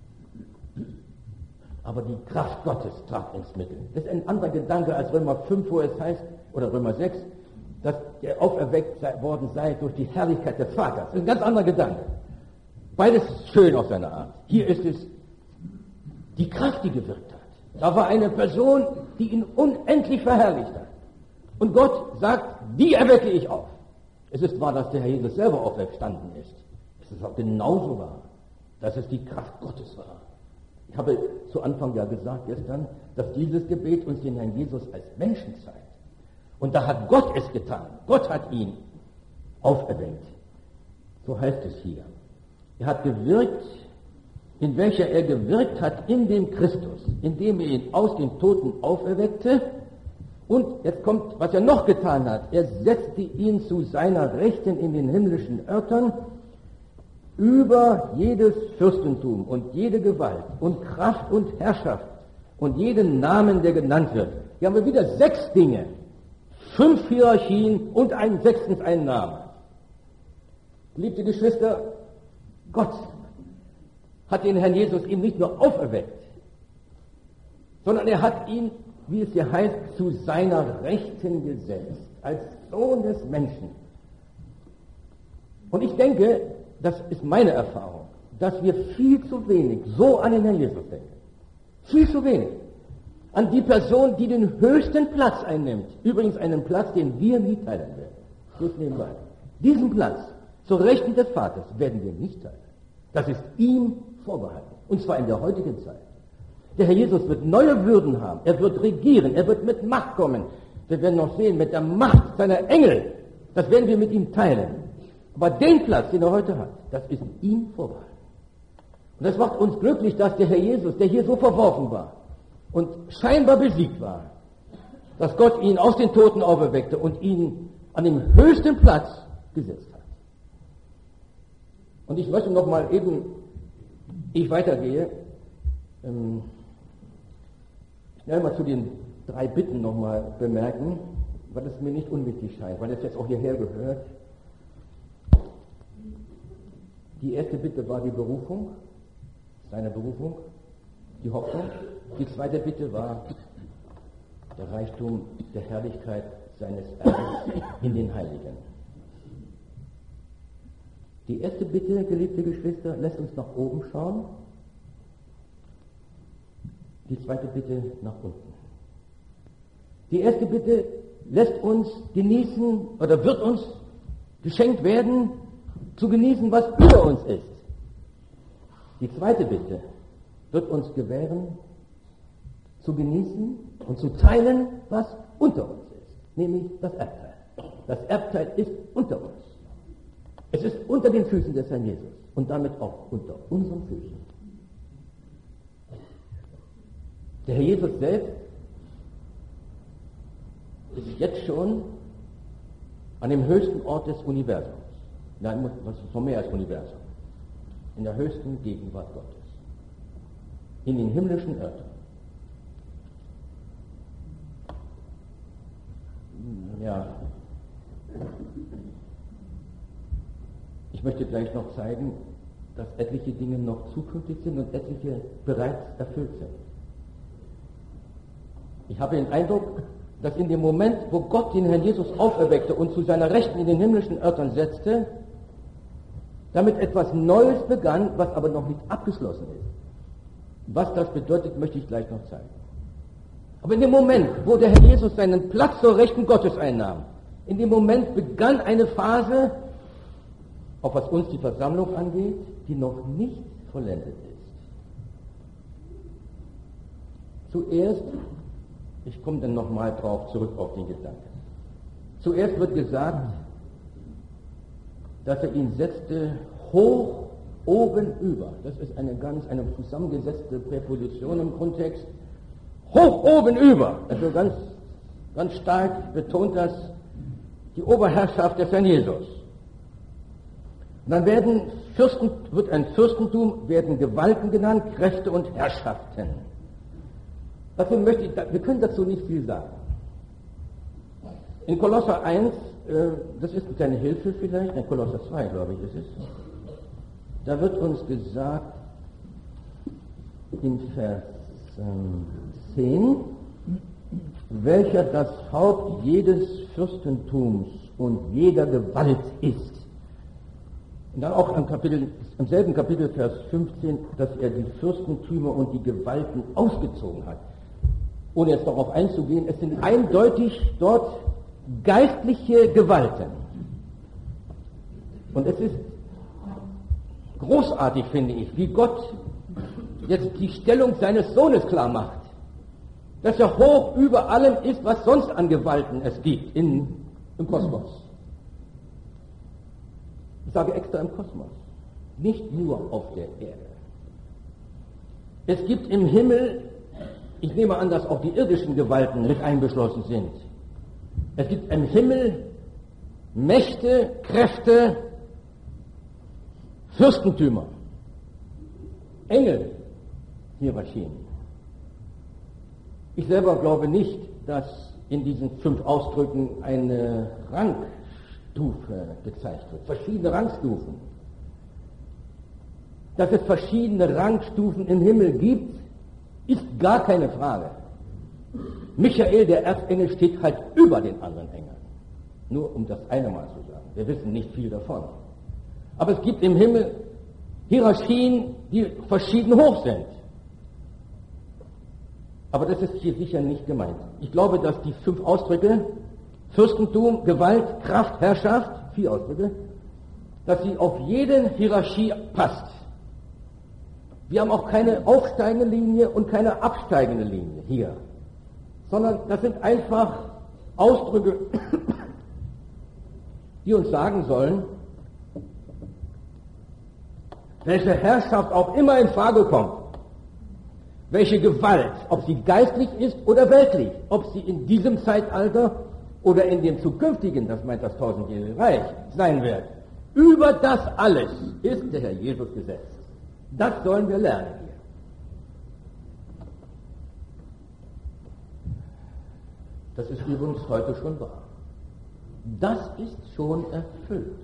Aber die Kraft Gottes trat ins Mittel. Das ist ein anderer Gedanke als Römer fünf, wo es heißt, oder Römer sechs, dass er auferweckt sei, worden sei durch die Herrlichkeit des Vaters. Das ist ein ganz anderer Gedanke. Beides ist schön auf seine Art. Hier ist es die Kraft, die gewirkt hat. Da war eine Person, die ihn unendlich verherrlicht hat. Und Gott sagt, die erwecke ich auf. Es ist wahr, dass der Herr Jesus selber auferstanden ist. Es ist auch genauso wahr, dass es die Kraft Gottes war. Ich habe zu Anfang ja gesagt gestern, dass dieses Gebet uns den Herrn Jesus als Menschen zeigt. Und da hat Gott es getan. Gott hat ihn auferweckt. So heißt es hier. Er hat gewirkt, in welcher er gewirkt hat in dem Christus, indem er ihn aus den Toten auferweckte. Und jetzt kommt, was er noch getan hat. Er setzte ihn zu seiner Rechten in den himmlischen Örtern über jedes Fürstentum und jede Gewalt und Kraft und Herrschaft und jeden Namen, der genannt wird. Hier haben wir wieder sechs Dinge, fünf Hierarchien und einen sechstens einen Namen. Liebte Geschwister, Gott hat den Herrn Jesus eben nicht nur auferweckt, sondern er hat ihn, wie es hier heißt, zu seiner Rechten gesetzt, als Sohn des Menschen. Und ich denke, das ist meine Erfahrung, dass wir viel zu wenig so an den Herrn Jesus denken. Viel zu wenig. An die Person, die den höchsten Platz einnimmt. Übrigens einen Platz, den wir nie teilen werden. Bloß nebenbei. Diesen Platz zur Rechten des Vaters werden wir nicht teilen. Das ist ihm vorbehalten. Und zwar in der heutigen Zeit. Der Herr Jesus wird neue Würden haben. Er wird regieren. Er wird mit Macht kommen. Wir werden noch sehen, mit der Macht seiner Engel. Das werden wir mit ihm teilen. Aber den Platz, den er heute hat, das ist ihm vorbehalten. Und das macht uns glücklich, dass der Herr Jesus, der hier so verworfen war und scheinbar besiegt war, dass Gott ihn aus den Toten auferweckte und ihn an den höchsten Platz gesetzt hat. Und ich möchte noch mal eben, ich weitergehe, ähm, schnell mal zu den drei Bitten noch mal bemerken, weil es mir nicht unwichtig scheint, weil es jetzt auch hierher gehört. Die erste Bitte war die Berufung, seine Berufung, die Hoffnung. Die zweite Bitte war der Reichtum der Herrlichkeit seines Erbes in den Heiligen. Die erste Bitte, geliebte Geschwister, lässt uns nach oben schauen. Die zweite Bitte nach unten. Die erste Bitte lässt uns genießen oder wird uns geschenkt werden, zu genießen, was über uns ist. Die zweite Bitte wird uns gewähren, zu genießen und zu teilen, was unter uns ist, nämlich das Erbteil. Das Erbteil ist unter uns. Es ist unter den Füßen des Herrn Jesus und damit auch unter unseren Füßen. Der Herr Jesus selbst ist jetzt schon an dem höchsten Ort des Universums. Nein, was ist noch mehr als Universum? In der höchsten Gegenwart Gottes. In den himmlischen Örtern. Ja. Ich möchte gleich noch zeigen, dass etliche Dinge noch zukünftig sind und etliche bereits erfüllt sind. Ich habe den Eindruck, dass in dem Moment, wo Gott den Herrn Jesus auferweckte und zu seiner Rechten in den himmlischen Örtern setzte, damit etwas Neues begann, was aber noch nicht abgeschlossen ist. Was das bedeutet, möchte ich gleich noch zeigen. Aber in dem Moment, wo der Herr Jesus seinen Platz zur Rechten Gottes einnahm, in dem Moment begann eine Phase, auch was uns die Versammlung angeht, die noch nicht vollendet ist. Zuerst, ich komme dann nochmal drauf zurück auf den Gedanken. Zuerst wird gesagt, dass er ihn setzte hoch oben über. Das ist eine ganz eine zusammengesetzte Präposition im Grundtext. Hoch oben über. Also ganz, ganz stark betont das die Oberherrschaft des Herrn Jesus. Und dann werden Fürsten, wird ein Fürstentum, werden Gewalten genannt, Kräfte und Herrschaften. Dazu möchte ich, wir können dazu nicht viel sagen. In Kolosser eins, äh, das ist eine kleine Hilfe vielleicht, in Kolosser zwei, glaube ich, ist es. Da wird uns gesagt, in Vers ähm, zehn, welcher das Haupt jedes Fürstentums und jeder Gewalt ist. Und dann auch im, Kapitel, im selben Kapitel, Vers fünfzehn, dass er die Fürstentümer und die Gewalten ausgezogen hat. Ohne jetzt darauf einzugehen, es sind eindeutig dort geistliche Gewalten. Und es ist großartig, finde ich, wie Gott jetzt die Stellung seines Sohnes klar macht. Dass er hoch über allem ist, was sonst an Gewalten es gibt in, im Kosmos. Ich sage extra im Kosmos, nicht nur auf der Erde. Es gibt im Himmel, ich nehme an, dass auch die irdischen Gewalten mit eingeschlossen sind. Es gibt im Himmel Mächte, Kräfte, Fürstentümer, Engel, Hierarchien. Ich selber glaube nicht, dass in diesen fünf Ausdrücken eine Rangstufe gezeigt wird, verschiedene Rangstufen. Dass es verschiedene Rangstufen im Himmel gibt, ist gar keine Frage. Michael, der Erzengel, steht halt über den anderen Engeln. Nur um das eine Mal zu sagen. Wir wissen nicht viel davon. Aber es gibt im Himmel Hierarchien, die verschieden hoch sind. Aber das ist hier sicher nicht gemeint. Ich glaube, dass die fünf Ausdrücke, Fürstentum, Gewalt, Kraft, Herrschaft, vier Ausdrücke, dass sie auf jede Hierarchie passt. Wir haben auch keine aufsteigende Linie und keine absteigende Linie hier, sondern das sind einfach Ausdrücke, die uns sagen sollen, welche Herrschaft auch immer in Frage kommt, welche Gewalt, ob sie geistlich ist oder weltlich, ob sie in diesem Zeitalter oder in dem zukünftigen, das meint das tausendjährige Reich, sein wird. Über das alles ist der Herr Jesus gesetzt. Das sollen wir lernen hier. Das ist übrigens heute schon wahr. Das ist schon erfüllt.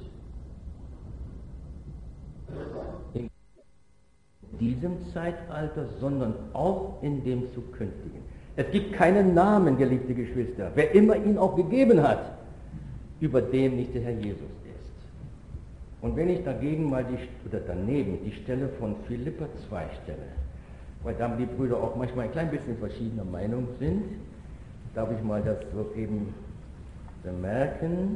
In diesem Zeitalter, sondern auch in dem zukünftigen. Es gibt keinen Namen, geliebte Geschwister, wer immer ihn auch gegeben hat, über dem nicht der Herr Jesus ist. Und wenn ich dagegen mal die, oder daneben die Stelle von Philipper zwei stelle, weil da die Brüder auch manchmal ein klein bisschen verschiedener Meinung sind, darf ich mal das so eben bemerken.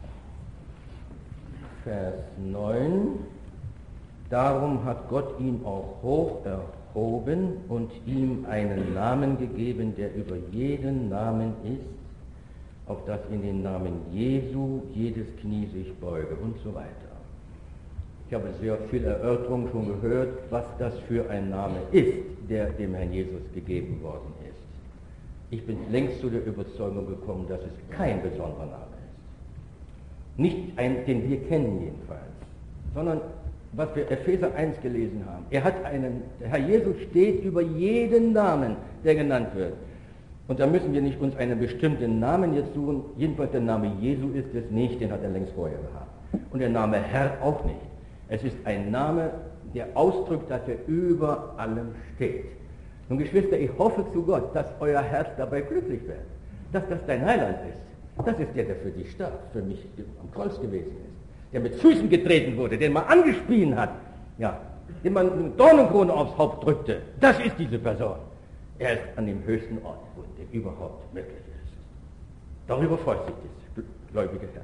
Vers neun. Darum hat Gott ihn auch hoch erhoben und ihm einen Namen gegeben, der über jeden Namen ist, auf das in den Namen Jesu jedes Knie sich beuge und so weiter. Ich habe sehr viel Erörterung schon gehört, was das für ein Name ist, der dem Herrn Jesus gegeben worden ist. Ich bin längst zu der Überzeugung gekommen, dass es kein besonderer Name ist. Nicht ein, den wir kennen jedenfalls, sondern was wir Epheser eins gelesen haben. Er hat einen, der Herr Jesus steht über jeden Namen, der genannt wird. Und da müssen wir nicht uns einen bestimmten Namen jetzt suchen. Jedenfalls der Name Jesu ist es nicht, den hat er längst vorher gehabt. Und der Name Herr auch nicht. Es ist ein Name, der ausdrückt, dass er über allem steht. Nun Geschwister, ich hoffe zu Gott, dass euer Herz dabei glücklich wird, dass das dein Heiland ist. Das ist der, der für dich starb, für mich am Kreuz gewesen ist, der mit Füßen getreten wurde, den man angespien hat, ja, dem man eine Dornenkrone aufs Haupt drückte. Das ist diese Person. Er ist an dem höchsten Ort, wo der überhaupt möglich ist. Darüber freut sich das gläubige Herz.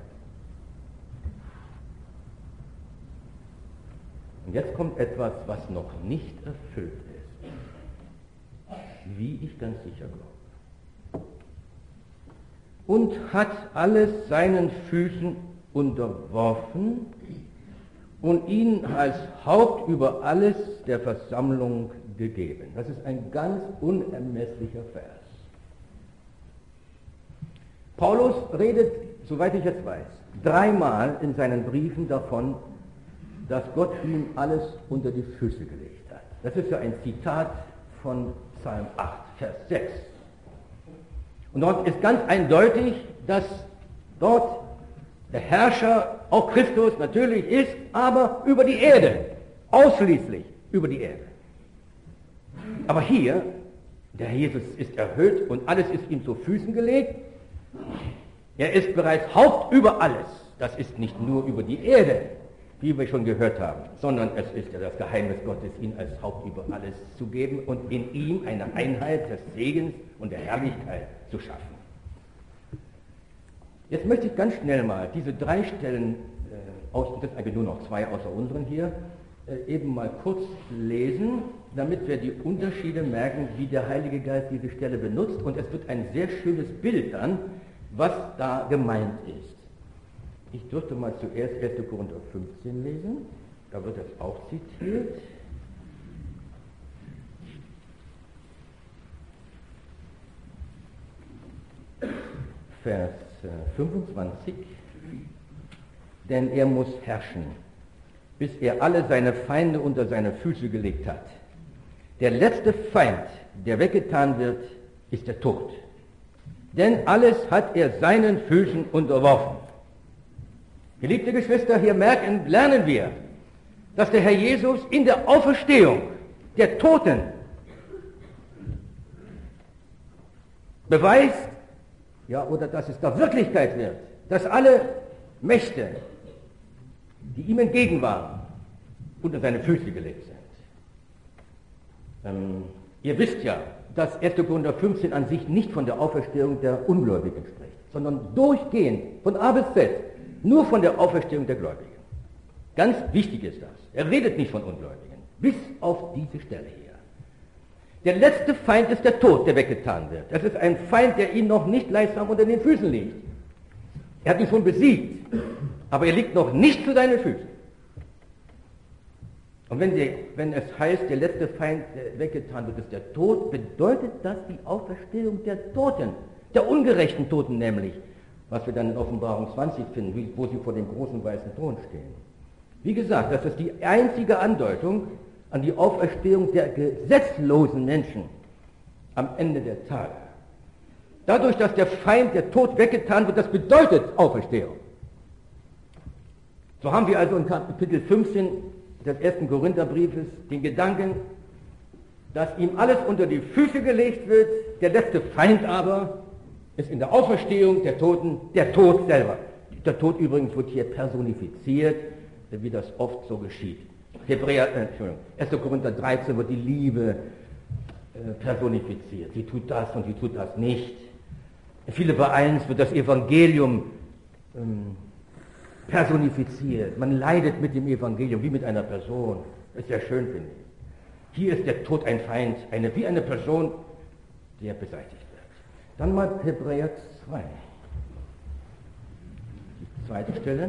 Und jetzt kommt etwas, was noch nicht erfüllt ist, wie ich ganz sicher glaube. Und hat alles seinen Füßen unterworfen und ihn als Haupt über alles der Versammlung gegeben. Das ist ein ganz unermesslicher Vers. Paulus redet, soweit ich jetzt weiß, dreimal in seinen Briefen davon, dass Gott ihm alles unter die Füße gelegt hat. Das ist ja ein Zitat von Psalm acht, Vers sechs. Und dort ist ganz eindeutig, dass dort der Herrscher, auch Christus natürlich ist, aber über die Erde, ausschließlich über die Erde. Aber hier, der Herr Jesus ist erhöht und alles ist ihm zu Füßen gelegt. Er ist bereits Haupt über alles. Das ist nicht nur über die Erde, wie wir schon gehört haben, sondern es ist ja das Geheimnis Gottes, ihn als Haupt über alles zu geben und in ihm eine Einheit des Segens und der Herrlichkeit zu schaffen. Jetzt möchte ich ganz schnell mal diese drei Stellen, äh, aus, das sind eigentlich nur noch zwei außer unseren hier, äh, eben mal kurz lesen, damit wir die Unterschiede merken, wie der Heilige Geist diese Stelle benutzt, und es wird ein sehr schönes Bild dann, was da gemeint ist. Ich dürfte mal zuerst erster Korinther fünfzehn lesen, da wird das auch zitiert. Vers fünfundzwanzig. Denn er muss herrschen, bis er alle seine Feinde unter seine Füße gelegt hat. Der letzte Feind, der weggetan wird, ist der Tod. Denn alles hat er seinen Füßen unterworfen. Geliebte Geschwister, hier merken, lernen wir, dass der Herr Jesus in der Auferstehung der Toten beweist, ja, oder dass es da Wirklichkeit wird, dass alle Mächte, die ihm entgegen waren, unter seine Füße gelegt sind. Ähm, ihr wisst ja, dass erster Korinther fünfzehn an sich nicht von der Auferstehung der Ungläubigen spricht, sondern durchgehend, von A bis Z, nur von der Auferstehung der Gläubigen. Ganz wichtig ist das. Er redet nicht von Ungläubigen, bis auf diese Stelle hier. Der letzte Feind ist der Tod, der weggetan wird. Das ist ein Feind, der ihm noch nicht gleichsam unter den Füßen liegt. Er hat ihn schon besiegt, aber er liegt noch nicht zu deinen Füßen. Und wenn, die, wenn es heißt, der letzte Feind der weggetan wird, ist der Tod, bedeutet das die Auferstehung der Toten, der ungerechten Toten nämlich, was wir dann in Offenbarung zwanzig finden, wo sie vor dem großen weißen Thron stehen. Wie gesagt, das ist die einzige Andeutung an die Auferstehung der gesetzlosen Menschen am Ende der Tage. Dadurch, dass der Feind, der Tod weggetan wird, das bedeutet Auferstehung. So haben wir also in Kapitel fünfzehn des ersten Korintherbriefes den Gedanken, dass ihm alles unter die Füße gelegt wird, der letzte Feind aber ist in der Auferstehung der Toten der Tod selber. Der Tod übrigens wird hier personifiziert, wie das oft so geschieht. Hebräer, äh, Entschuldigung, erster Korinther dreizehn wird die Liebe äh, personifiziert. Sie tut das und sie tut das nicht. In Philipper eins wird das Evangelium ähm, personifiziert. Man leidet mit dem Evangelium wie mit einer Person. Das ist ja schön, finde ich. Hier ist der Tod ein Feind, eine, wie eine Person, der beseitigt wird. Dann mal Hebräer zwei. Die zweite Stelle.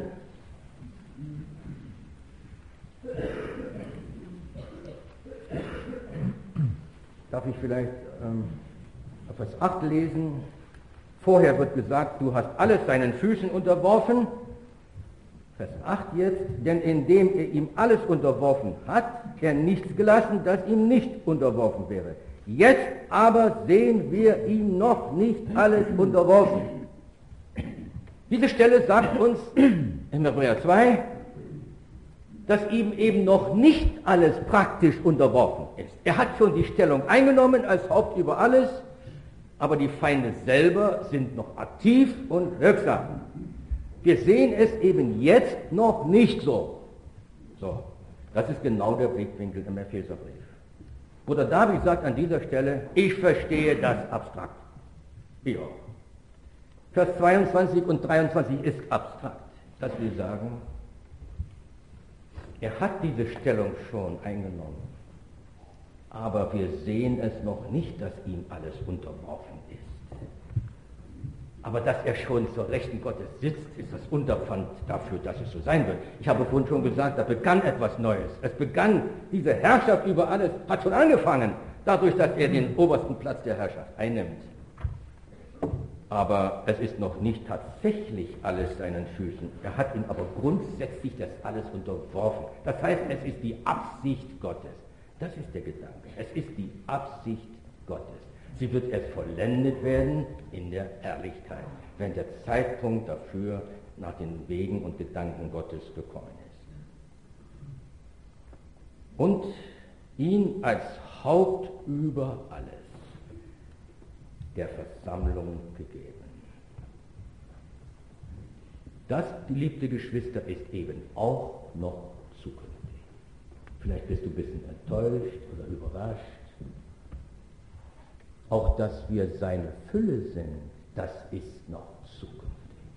Darf ich vielleicht ähm, auf Vers acht lesen? Vorher wird gesagt, du hast alles seinen Füßen unterworfen. Vers acht jetzt, denn indem er ihm alles unterworfen hat, er nichts gelassen, das ihm nicht unterworfen wäre. Jetzt aber sehen wir ihm noch nicht alles unterworfen. Diese Stelle sagt uns in Hebräer zwei, dass ihm eben noch nicht alles praktisch unterworfen ist. Er hat schon die Stellung eingenommen als Haupt über alles, aber die Feinde selber sind noch aktiv und wirksam. Wir sehen es eben jetzt noch nicht so. So, das ist genau der Blickwinkel im Epheserbrief. Bruder David sagt an dieser Stelle, ich verstehe das abstrakt. Ja. Vers zweiundzwanzig und dreiundzwanzig ist abstrakt. Das will sagen, er hat diese Stellung schon eingenommen, aber wir sehen es noch nicht, dass ihm alles unterworfen ist. Aber dass er schon zur Rechten Gottes sitzt, ist das Unterpfand dafür, dass es so sein wird. Ich habe vorhin schon gesagt, da begann etwas Neues. Es begann, diese Herrschaft über alles hat schon angefangen, dadurch, dass er den obersten Platz der Herrschaft einnimmt. Aber es ist noch nicht tatsächlich alles seinen Füßen. Er hat ihn aber grundsätzlich das alles unterworfen. Das heißt, es ist die Absicht Gottes. Das ist der Gedanke. Es ist die Absicht Gottes. Sie wird erst vollendet werden in der Herrlichkeit, wenn der Zeitpunkt dafür nach den Wegen und Gedanken Gottes gekommen ist. Und ihn als Haupt über alles der Versammlung gegeben. Das, geliebte Geschwister, ist eben auch noch zukünftig. Vielleicht bist du ein bisschen enttäuscht oder überrascht. Auch, dass wir seine Fülle sind, das ist noch zukünftig.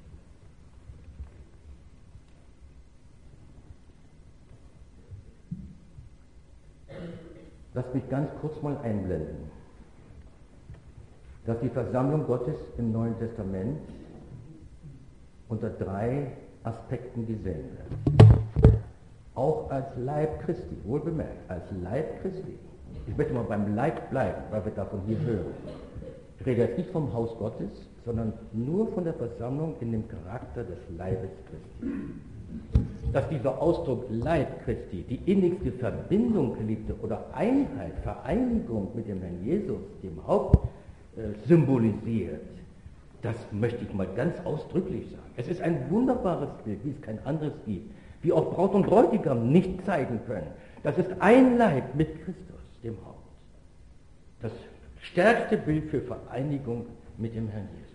Lass mich ganz kurz mal einblenden, dass die Versammlung Gottes im Neuen Testament unter drei Aspekten gesehen wird. Auch als Leib Christi, wohlbemerkt, als Leib Christi. Ich möchte mal beim Leib bleiben, weil wir davon hier hören. Ich rede jetzt nicht vom Haus Gottes, sondern nur von der Versammlung in dem Charakter des Leibes Christi. Dass dieser Ausdruck Leib Christi die innigste Verbindung, Geliebte, oder Einheit, Vereinigung mit dem Herrn Jesus, dem Haupt, äh, symbolisiert, das möchte ich mal ganz ausdrücklich sagen. Es ist ein wunderbares Bild, wie es kein anderes gibt, wie auch Braut und Bräutigam nicht zeigen können. Das ist ein Leib mit Christus, dem Haupt. Das stärkste Bild für Vereinigung mit dem Herrn Jesus.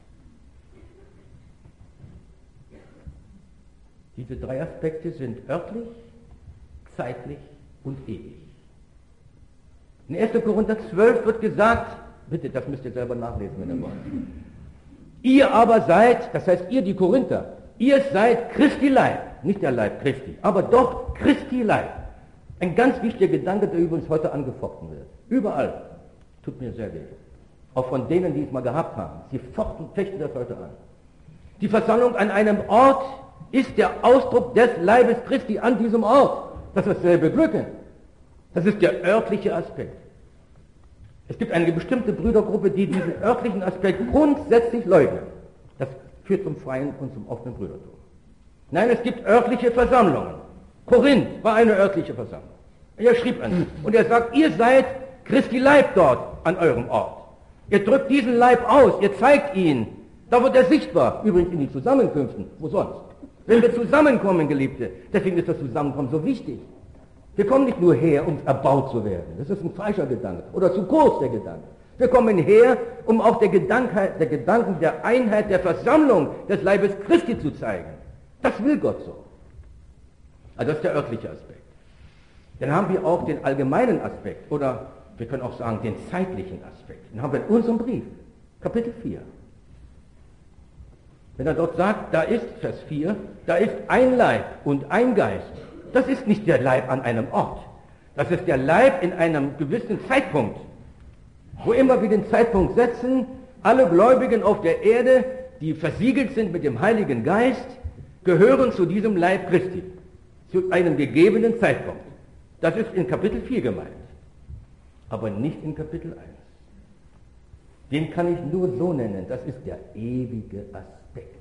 Diese drei Aspekte sind örtlich, zeitlich und ewig. In erster Korinther zwölf wird gesagt, bitte, das müsst ihr selber nachlesen, wenn ihr wollt. Ihr aber seid, das heißt ihr, die Korinther, ihr seid Christi Leib, nicht der Leib Christi, aber doch Christi Leib. Ein ganz wichtiger Gedanke, der übrigens heute angefochten wird. Überall. Tut mir sehr weh. Auch von denen, die es mal gehabt haben. Sie fochten, fechten das heute an. Die Versammlung an einem Ort ist der Ausdruck des Leibes Christi an diesem Ort. Das ist dasselbe Glück. Das ist der örtliche Aspekt. Es gibt eine bestimmte Brüdergruppe, die diesen örtlichen Aspekt grundsätzlich leugnet. Das führt zum freien und zum offenen Brüdertum. Nein, es gibt örtliche Versammlungen. Korinth war eine örtliche Versammlung. Er schrieb an sie und er sagt, ihr seid Christi Leib dort an eurem Ort. Ihr drückt diesen Leib aus, ihr zeigt ihn. Da wird er sichtbar, übrigens in den Zusammenkünften. Wo sonst? Wenn wir zusammenkommen, Geliebte, deswegen ist das Zusammenkommen so wichtig. Wir kommen nicht nur her, um erbaut zu werden. Das ist ein falscher Gedanke. Oder zu kurz der Gedanke. Wir kommen her, um auch der, Gedanke, der Gedanken der Einheit, der Versammlung des Leibes Christi zu zeigen. Das will Gott so. Also das ist der örtliche Aspekt. Dann haben wir auch den allgemeinen Aspekt, oder wir können auch sagen, den zeitlichen Aspekt. Den haben wir in unserem Brief, Kapitel vier. Wenn er dort sagt, da ist, Vers vier, da ist ein Leib und ein Geist. Das ist nicht der Leib an einem Ort. Das ist der Leib in einem gewissen Zeitpunkt. Wo immer wir den Zeitpunkt setzen, alle Gläubigen auf der Erde, die versiegelt sind mit dem Heiligen Geist, gehören zu diesem Leib Christi. Zu einem gegebenen Zeitpunkt. Das ist in Kapitel vier gemeint. Aber nicht in Kapitel eins. Den kann ich nur so nennen. Das ist der ewige Aspekt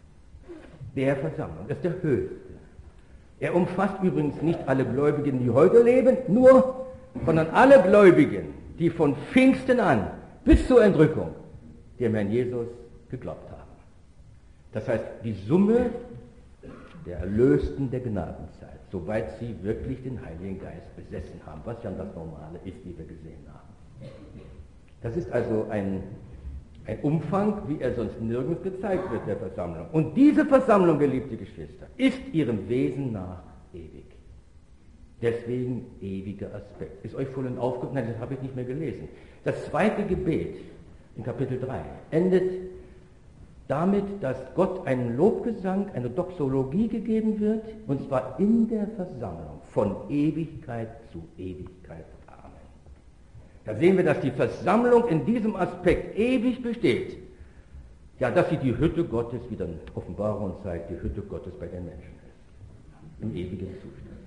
der Versammlung. Das ist der höchste. Er umfasst übrigens nicht alle Gläubigen, die heute leben, nur, sondern alle Gläubigen, die von Pfingsten an bis zur Entrückung dem Herrn Jesus geglaubt haben. Das heißt, die Summe der Erlösten der Gnadenzeit, soweit sie wirklich den Heiligen Geist besessen haben, was ja das Normale ist, wie wir gesehen haben. Das ist also ein, ein Umfang, wie er sonst nirgends gezeigt wird, der Versammlung. Und diese Versammlung, geliebte Geschwister, ist ihrem Wesen nach ewig. Deswegen ewiger Aspekt. Ist euch vorhin aufgefallen? Nein, das habe ich nicht mehr gelesen. Das zweite Gebet in Kapitel drei endet damit, dass Gott einen Lobgesang, eine Doxologie gegeben wird, und zwar in der Versammlung von Ewigkeit zu Ewigkeit. Amen. Da sehen wir, dass die Versammlung in diesem Aspekt ewig besteht. Ja, dass sie die Hütte Gottes, wie dann Offenbarung zeigt, die Hütte Gottes bei den Menschen ist. Im ewigen Zustand.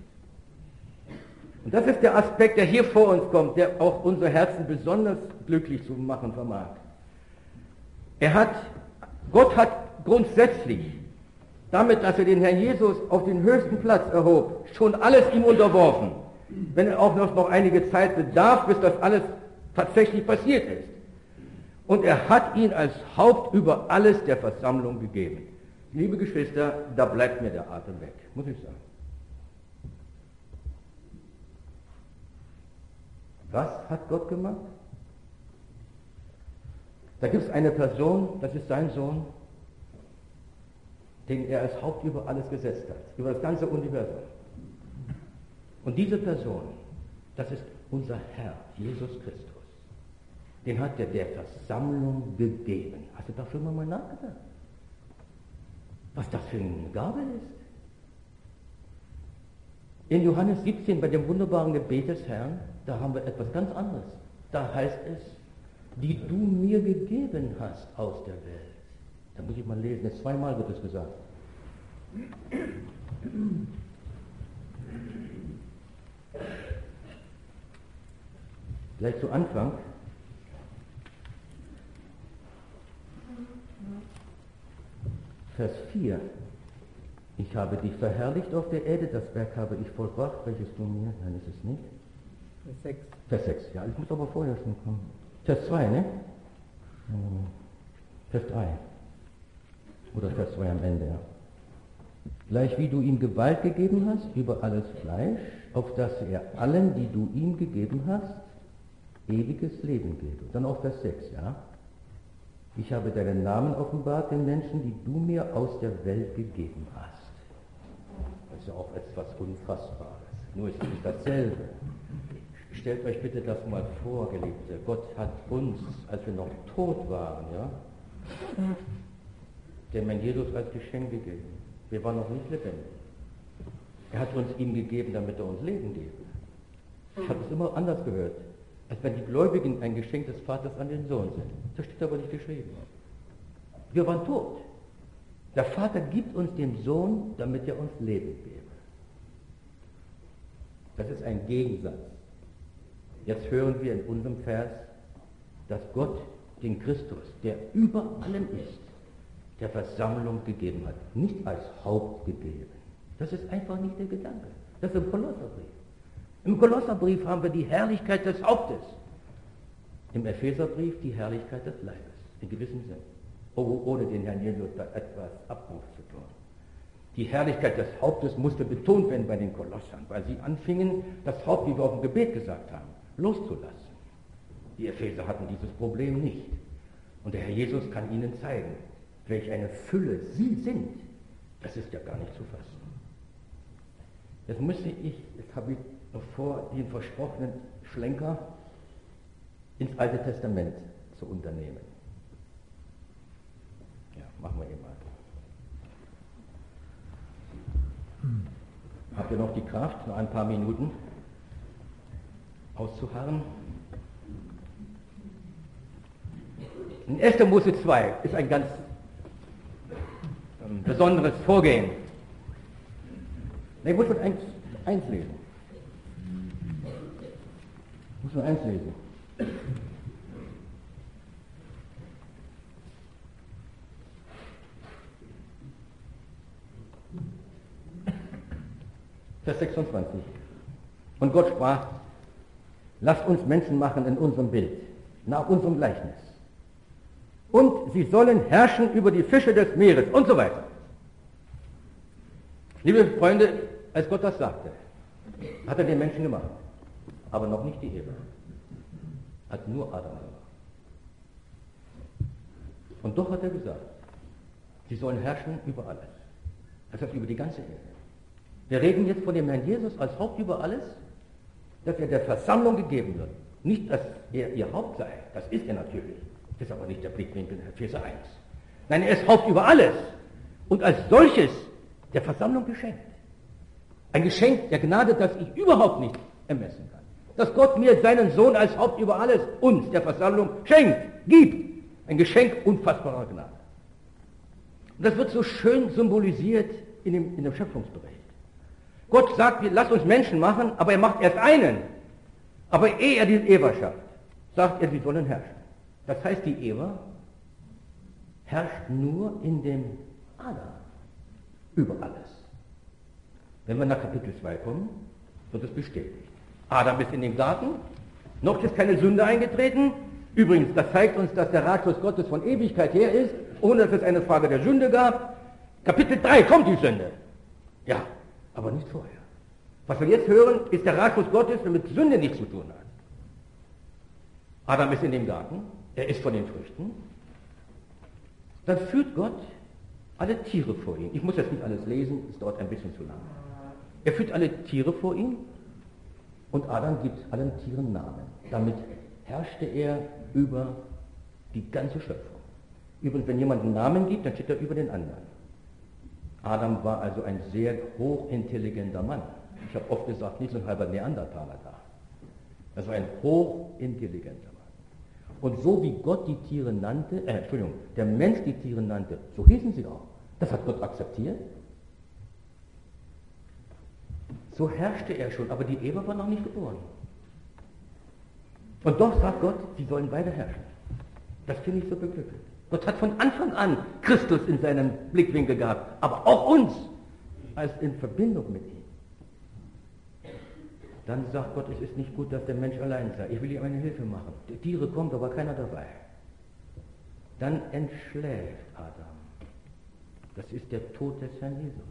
Und das ist der Aspekt, der hier vor uns kommt, der auch unser Herzen besonders glücklich zu machen vermag. Er hat Gott hat grundsätzlich, damit, dass er den Herrn Jesus auf den höchsten Platz erhob, schon alles ihm unterworfen. Wenn er auch noch, noch einige Zeit bedarf, bis das alles tatsächlich passiert ist. Und er hat ihn als Haupt über alles der Versammlung gegeben. Liebe Geschwister, da bleibt mir der Atem weg, muss ich sagen. Was hat Gott gemacht? Da gibt es eine Person, das ist sein Sohn, den er als Haupt über alles gesetzt hat, über das ganze Universum. Und diese Person, das ist unser Herr, Jesus Christus. Den hat er der Versammlung gegeben. Hast du da schon mal nachgedacht? Was das für eine Gabe ist? In Johannes siebzehn, bei dem wunderbaren Gebet des Herrn, da haben wir etwas ganz anderes. Da heißt es, die du mir gegeben hast aus der Welt. Da muss ich mal lesen, jetzt zweimal wird es gesagt. Gleich zu Anfang. Vers vier. Ich habe dich verherrlicht auf der Erde, das Werk habe ich vollbracht, welches du mir, nein, ist es nicht. Vers sechs. Vers sechs, ja, ich muss aber vorher schon kommen. Vers zwei, ne? Vers drei. Oder Vers zwei am Ende, ja. Gleich wie du ihm Gewalt gegeben hast über alles Fleisch, auf dass er allen, die du ihm gegeben hast, ewiges Leben gebe. Dann auch Vers sechs, ja. Ich habe deinen Namen offenbart den Menschen, die du mir aus der Welt gegeben hast. Das ist ja auch etwas Unfassbares. Nur ist es nicht dasselbe. Stellt euch bitte das mal vor, Geliebte. Gott hat uns, als wir noch tot waren, ja, dem Herrn Jesus als Geschenk gegeben. Wir waren noch nicht lebendig. Er hat uns ihm gegeben, damit er uns Leben gibt. Ich habe es immer anders gehört, als wenn die Gläubigen ein Geschenk des Vaters an den Sohn sind. Das steht aber nicht geschrieben. Wir waren tot. Der Vater gibt uns den Sohn, damit er uns Leben gebe. Das ist ein Gegensatz. Jetzt hören wir in unserem Vers, dass Gott den Christus, der über allem ist, der Versammlung gegeben hat. Nicht als Haupt gegeben. Das ist einfach nicht der Gedanke. Das ist im Kolosserbrief. Im Kolosserbrief haben wir die Herrlichkeit des Hauptes. Im Epheserbrief die Herrlichkeit des Leibes. In gewissem Sinn. Oh, ohne den Herrn Jesus da etwas Abruf zu tun. Die Herrlichkeit des Hauptes musste betont werden bei den Kolossern, weil sie anfingen, das Haupt, wie wir auf dem Gebet gesagt haben, loszulassen. Die Epheser hatten dieses Problem nicht. Und der Herr Jesus kann ihnen zeigen, welch eine Fülle sie sind. Das ist ja gar nicht zu fassen. Jetzt müsste ich, jetzt habe ich noch vor, den versprochenen Schlenker ins Alte Testament zu unternehmen. Ja, machen wir eben mal. Habt ihr noch die Kraft, noch ein paar Minuten auszuharren? In erster Mose zwei ist ein ganz ähm, besonderes Vorgehen. Ich muss schon eins, eins lesen. Ich muss nur eins lesen. Vers sechsundzwanzig. Und Gott sprach, lasst uns Menschen machen in unserem Bild, nach unserem Gleichnis. Und sie sollen herrschen über die Fische des Meeres und so weiter. Liebe Freunde, als Gott das sagte, hat er den Menschen gemacht, aber noch nicht die Eva. Hat nur Adam gemacht. Und doch hat er gesagt, sie sollen herrschen über alles. Das heißt über die ganze Erde. Wir reden jetzt von dem Herrn Jesus als Haupt über alles, dass er der Versammlung gegeben wird. Nicht, dass er ihr Haupt sei, das ist er natürlich. Das ist aber nicht der Blickwinkel in Epheser eins. Nein, er ist Haupt über alles und als solches der Versammlung geschenkt. Ein Geschenk der Gnade, das ich überhaupt nicht ermessen kann. Dass Gott mir seinen Sohn als Haupt über alles uns, der Versammlung, schenkt, gibt. Ein Geschenk unfassbarer Gnade. Und das wird so schön symbolisiert in dem, in dem Schöpfungsbericht. Gott sagt, lasst uns Menschen machen, aber er macht erst einen. Aber ehe er die Eva schafft, sagt er, sie sollen herrschen. Das heißt, die Eva herrscht nur in dem Adam über alles. Wenn wir nach Kapitel zwei kommen, wird es bestätigt. Adam ist in dem Garten, noch ist keine Sünde eingetreten. Übrigens, das zeigt uns, dass der Ratschluss Gottes von Ewigkeit her ist, ohne dass es eine Frage der Sünde gab. Kapitel drei kommt die Sünde. Ja, aber nicht vorher. Was wir jetzt hören, ist der Ratschluss Gottes, der mit Sünde nichts zu tun hat. Adam ist in dem Garten, er isst von den Früchten. Dann führt Gott alle Tiere vor ihn. Ich muss jetzt nicht alles lesen, es dauert ein bisschen zu lang. Er führt alle Tiere vor ihn und Adam gibt allen Tieren Namen. Damit herrschte er über die ganze Schöpfung. Übrigens, wenn jemand einen Namen gibt, dann steht er über den anderen. Adam war also ein sehr hochintelligenter Mann. Ich habe oft gesagt, nicht so ein halber Neandertaler da. Das war ein hochintelligenter Mann. Und so wie Gott die Tiere nannte, äh, Entschuldigung, der Mensch die Tiere nannte, so hießen sie auch. Das hat Gott akzeptiert. So herrschte er schon, aber die Eva war noch nicht geboren. Und doch sagt Gott, sie sollen beide herrschen. Das finde ich so beglückend. Gott hat von Anfang an Christus in seinem Blickwinkel gehabt, aber auch uns als in Verbindung mit ihm. Dann sagt Gott, es ist nicht gut, dass der Mensch allein sei. Ich will ihm eine Hilfe machen. Die Tiere kommt, aber keiner dabei. Dann entschläft Adam. Das ist der Tod des Herrn Jesus.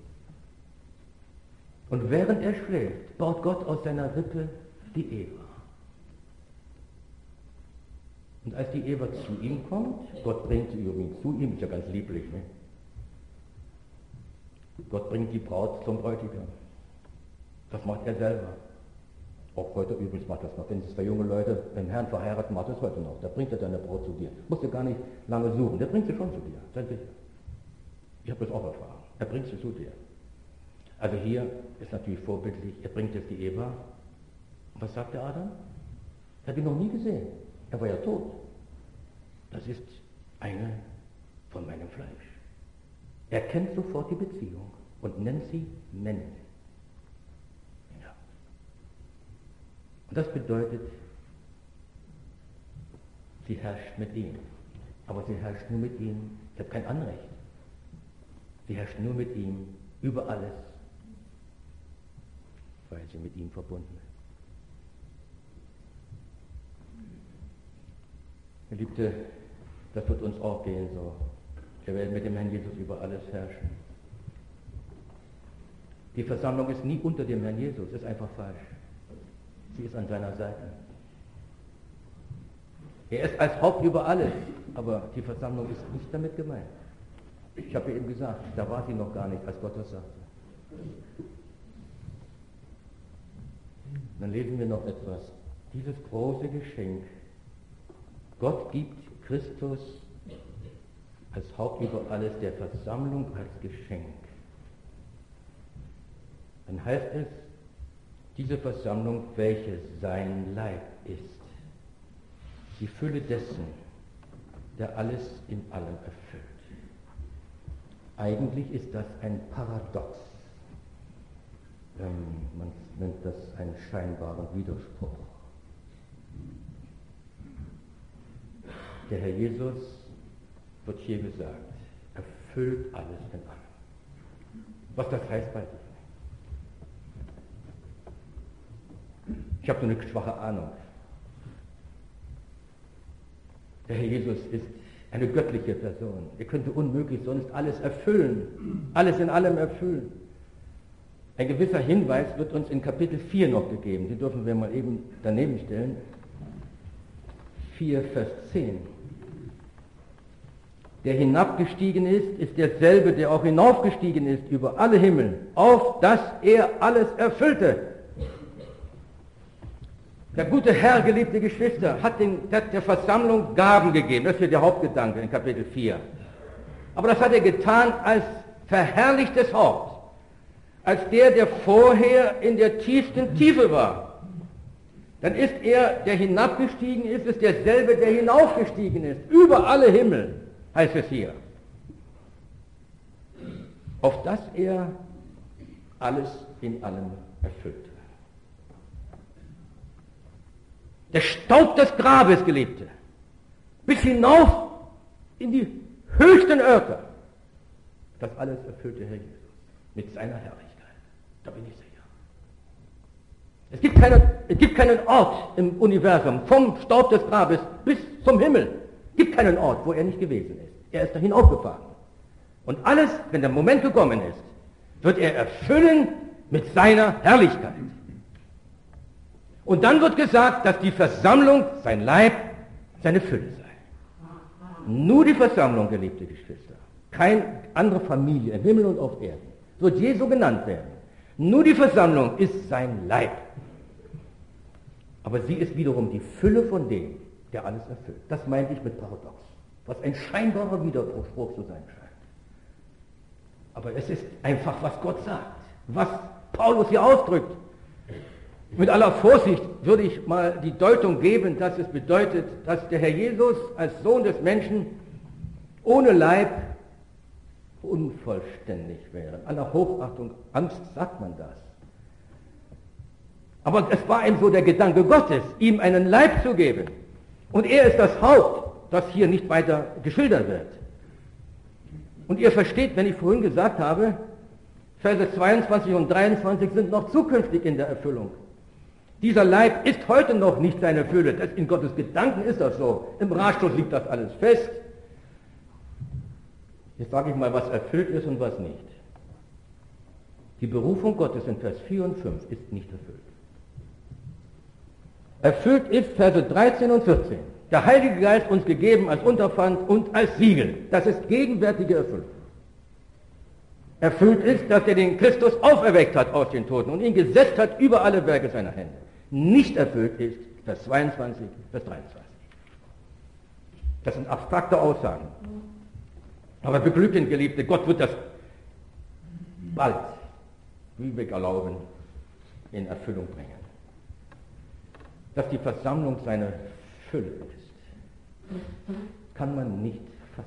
Und während er schläft, baut Gott aus seiner Rippe die Eva. Und als die Eva zu ihm kommt, Gott bringt sie übrigens zu ihm, ist ja ganz lieblich, ne? Gott bringt die Braut zum Bräutigam. Das macht er selber. Auch heute übrigens macht das noch. Wenn es zwei junge Leute im Herrn verheiraten, macht das heute noch. Da bringt er deine Braut zu dir. Musst du gar nicht lange suchen. Der bringt sie schon zu dir. Sei sicher. Ich habe das auch erfahren. Er bringt sie zu dir. Also hier ist natürlich vorbildlich, er bringt jetzt die Eva. Und was sagt der Adam? Er hat ihn noch nie gesehen. Er war ja tot. Das ist eine von meinem Fleisch. Er kennt sofort die Beziehung und nennt sie männlich. Ja. Und das bedeutet, sie herrscht mit ihm. Aber sie herrscht nur mit ihm. Ich habe kein Anrecht. Sie herrscht nur mit ihm über alles, weil sie mit ihm verbunden ist. Geliebte, das wird uns auch gehen so. Wir werden mit dem Herrn Jesus über alles herrschen. Die Versammlung ist nie unter dem Herrn Jesus, ist einfach falsch. Sie ist an seiner Seite. Er ist als Haupt über alles, aber die Versammlung ist nicht damit gemeint. Ich habe eben gesagt, da war sie noch gar nicht, als Gott das sagte. Dann lesen wir noch etwas. Dieses große Geschenk. Gott gibt Christus als Haupt über alles der Versammlung als Geschenk. Dann heißt es, diese Versammlung, welche sein Leib ist, die Fülle dessen, der alles in allem erfüllt. Eigentlich ist das ein Paradox. Ähm, man nennt das einen scheinbaren Widerspruch. Der Herr Jesus, wird hier gesagt, erfüllt alles in allem. Was das heißt, weiß ich nicht. Ich habe so eine schwache Ahnung. Der Herr Jesus ist eine göttliche Person. Er könnte unmöglich sonst alles erfüllen, alles in allem erfüllen. Ein gewisser Hinweis wird uns in Kapitel vier noch gegeben. Die dürfen wir mal eben daneben stellen. vier, Vers zehn. Der hinabgestiegen ist, ist derselbe, der auch hinaufgestiegen ist über alle Himmel, auf dass er alles erfüllte. Der gute Herr, geliebte Geschwister, hat den, der Versammlung Gaben gegeben. Das ist hier der Hauptgedanke in Kapitel vier. Aber das hat er getan als verherrlichtes Haupt, als der, der vorher in der tiefsten Tiefe war. Dann ist er, der hinabgestiegen ist, ist derselbe, der hinaufgestiegen ist, über alle Himmel, heißt es hier. Auf dass er alles in allem erfüllte. Der Staub des Grabes, Geliebte, bis hinauf in die höchsten Örter. Das alles erfüllte Herr Jesus mit seiner Herrlichkeit. Da bin ich sicher. Es gibt, keine, es gibt keinen Ort im Universum, vom Staub des Grabes bis zum Himmel. Es gibt keinen Ort, wo er nicht gewesen ist. Er ist dahin aufgefahren. Und alles, wenn der Moment gekommen ist, wird er erfüllen mit seiner Herrlichkeit. Und dann wird gesagt, dass die Versammlung, sein Leib, seine Fülle sei. Nur die Versammlung, geliebte Geschwister, keine andere Familie im Himmel und auf Erden, wird je so genannt werden. Nur die Versammlung ist sein Leib. Aber sie ist wiederum die Fülle von dem, der alles erfüllt. Das meinte ich mit Paradox, was ein scheinbarer Widerspruch zu sein scheint. Aber es ist einfach, was Gott sagt, was Paulus hier ausdrückt. Mit aller Vorsicht würde ich mal die Deutung geben, dass es bedeutet, dass der Herr Jesus als Sohn des Menschen ohne Leib unvollständig wäre. In aller Hochachtung, Angst sagt man das. Aber es war ihm so der Gedanke Gottes, ihm einen Leib zu geben. Und er ist das Haupt, das hier nicht weiter geschildert wird. Und ihr versteht, wenn ich vorhin gesagt habe, Verse zweiundzwanzig und dreiundzwanzig sind noch zukünftig in der Erfüllung. Dieser Leib ist heute noch nicht seine Fülle. Das, in Gottes Gedanken ist das so. Im Ratschluss liegt das alles fest. Jetzt sage ich mal, was erfüllt ist und was nicht. Die Berufung Gottes in Vers vier und fünf ist nicht erfüllt. Erfüllt ist Verse dreizehn und vierzehn. Der Heilige Geist uns gegeben als Unterpfand und als Siegel. Das ist gegenwärtige Erfüllung. Erfüllt ist, dass er den Christus auferweckt hat aus den Toten und ihn gesetzt hat über alle Werke seiner Hände. nicht erfüllt ist, Vers zweiundzwanzig, Vers dreiundzwanzig. Das sind abstrakte Aussagen. Aber beglückt den Geliebte, Gott wird das bald, wie wir erlauben, in Erfüllung bringen. Dass die Versammlung seine Fülle ist, kann man nicht fassen.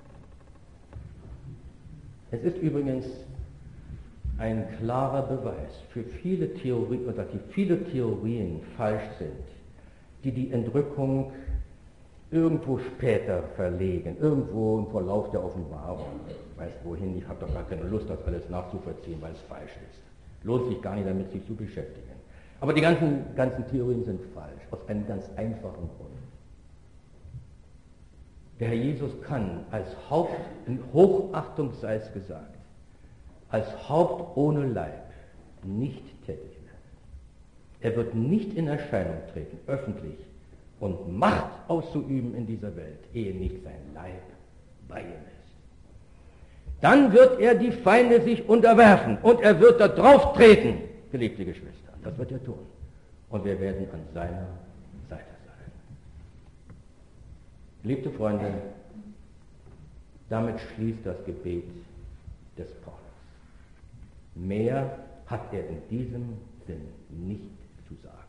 Es ist übrigens ein klarer Beweis für viele Theorien, oder die viele Theorien falsch sind, die die Entrückung irgendwo später verlegen, irgendwo im Verlauf der Offenbarung. Ich weiß wohin, ich habe doch gar keine Lust, das alles nachzuvollziehen, weil es falsch ist. Lohnt sich gar nicht, damit sich zu beschäftigen. Aber die ganzen, ganzen Theorien sind falsch, aus einem ganz einfachen Grund. Der Herr Jesus kann als Haupt, in Hochachtung sei es gesagt, als Haupt ohne Leib nicht tätig werden. Er wird nicht in Erscheinung treten, öffentlich, und Macht auszuüben in dieser Welt, ehe nicht sein Leib bei ihm ist. Dann wird er die Feinde sich unterwerfen und er wird da drauf treten, geliebte Geschwister. Das wird er tun. Und wir werden an seiner Seite sein. Geliebte Freunde, damit schließt das Gebet des Paulus. Mehr hat er in diesem Sinn nicht zu sagen.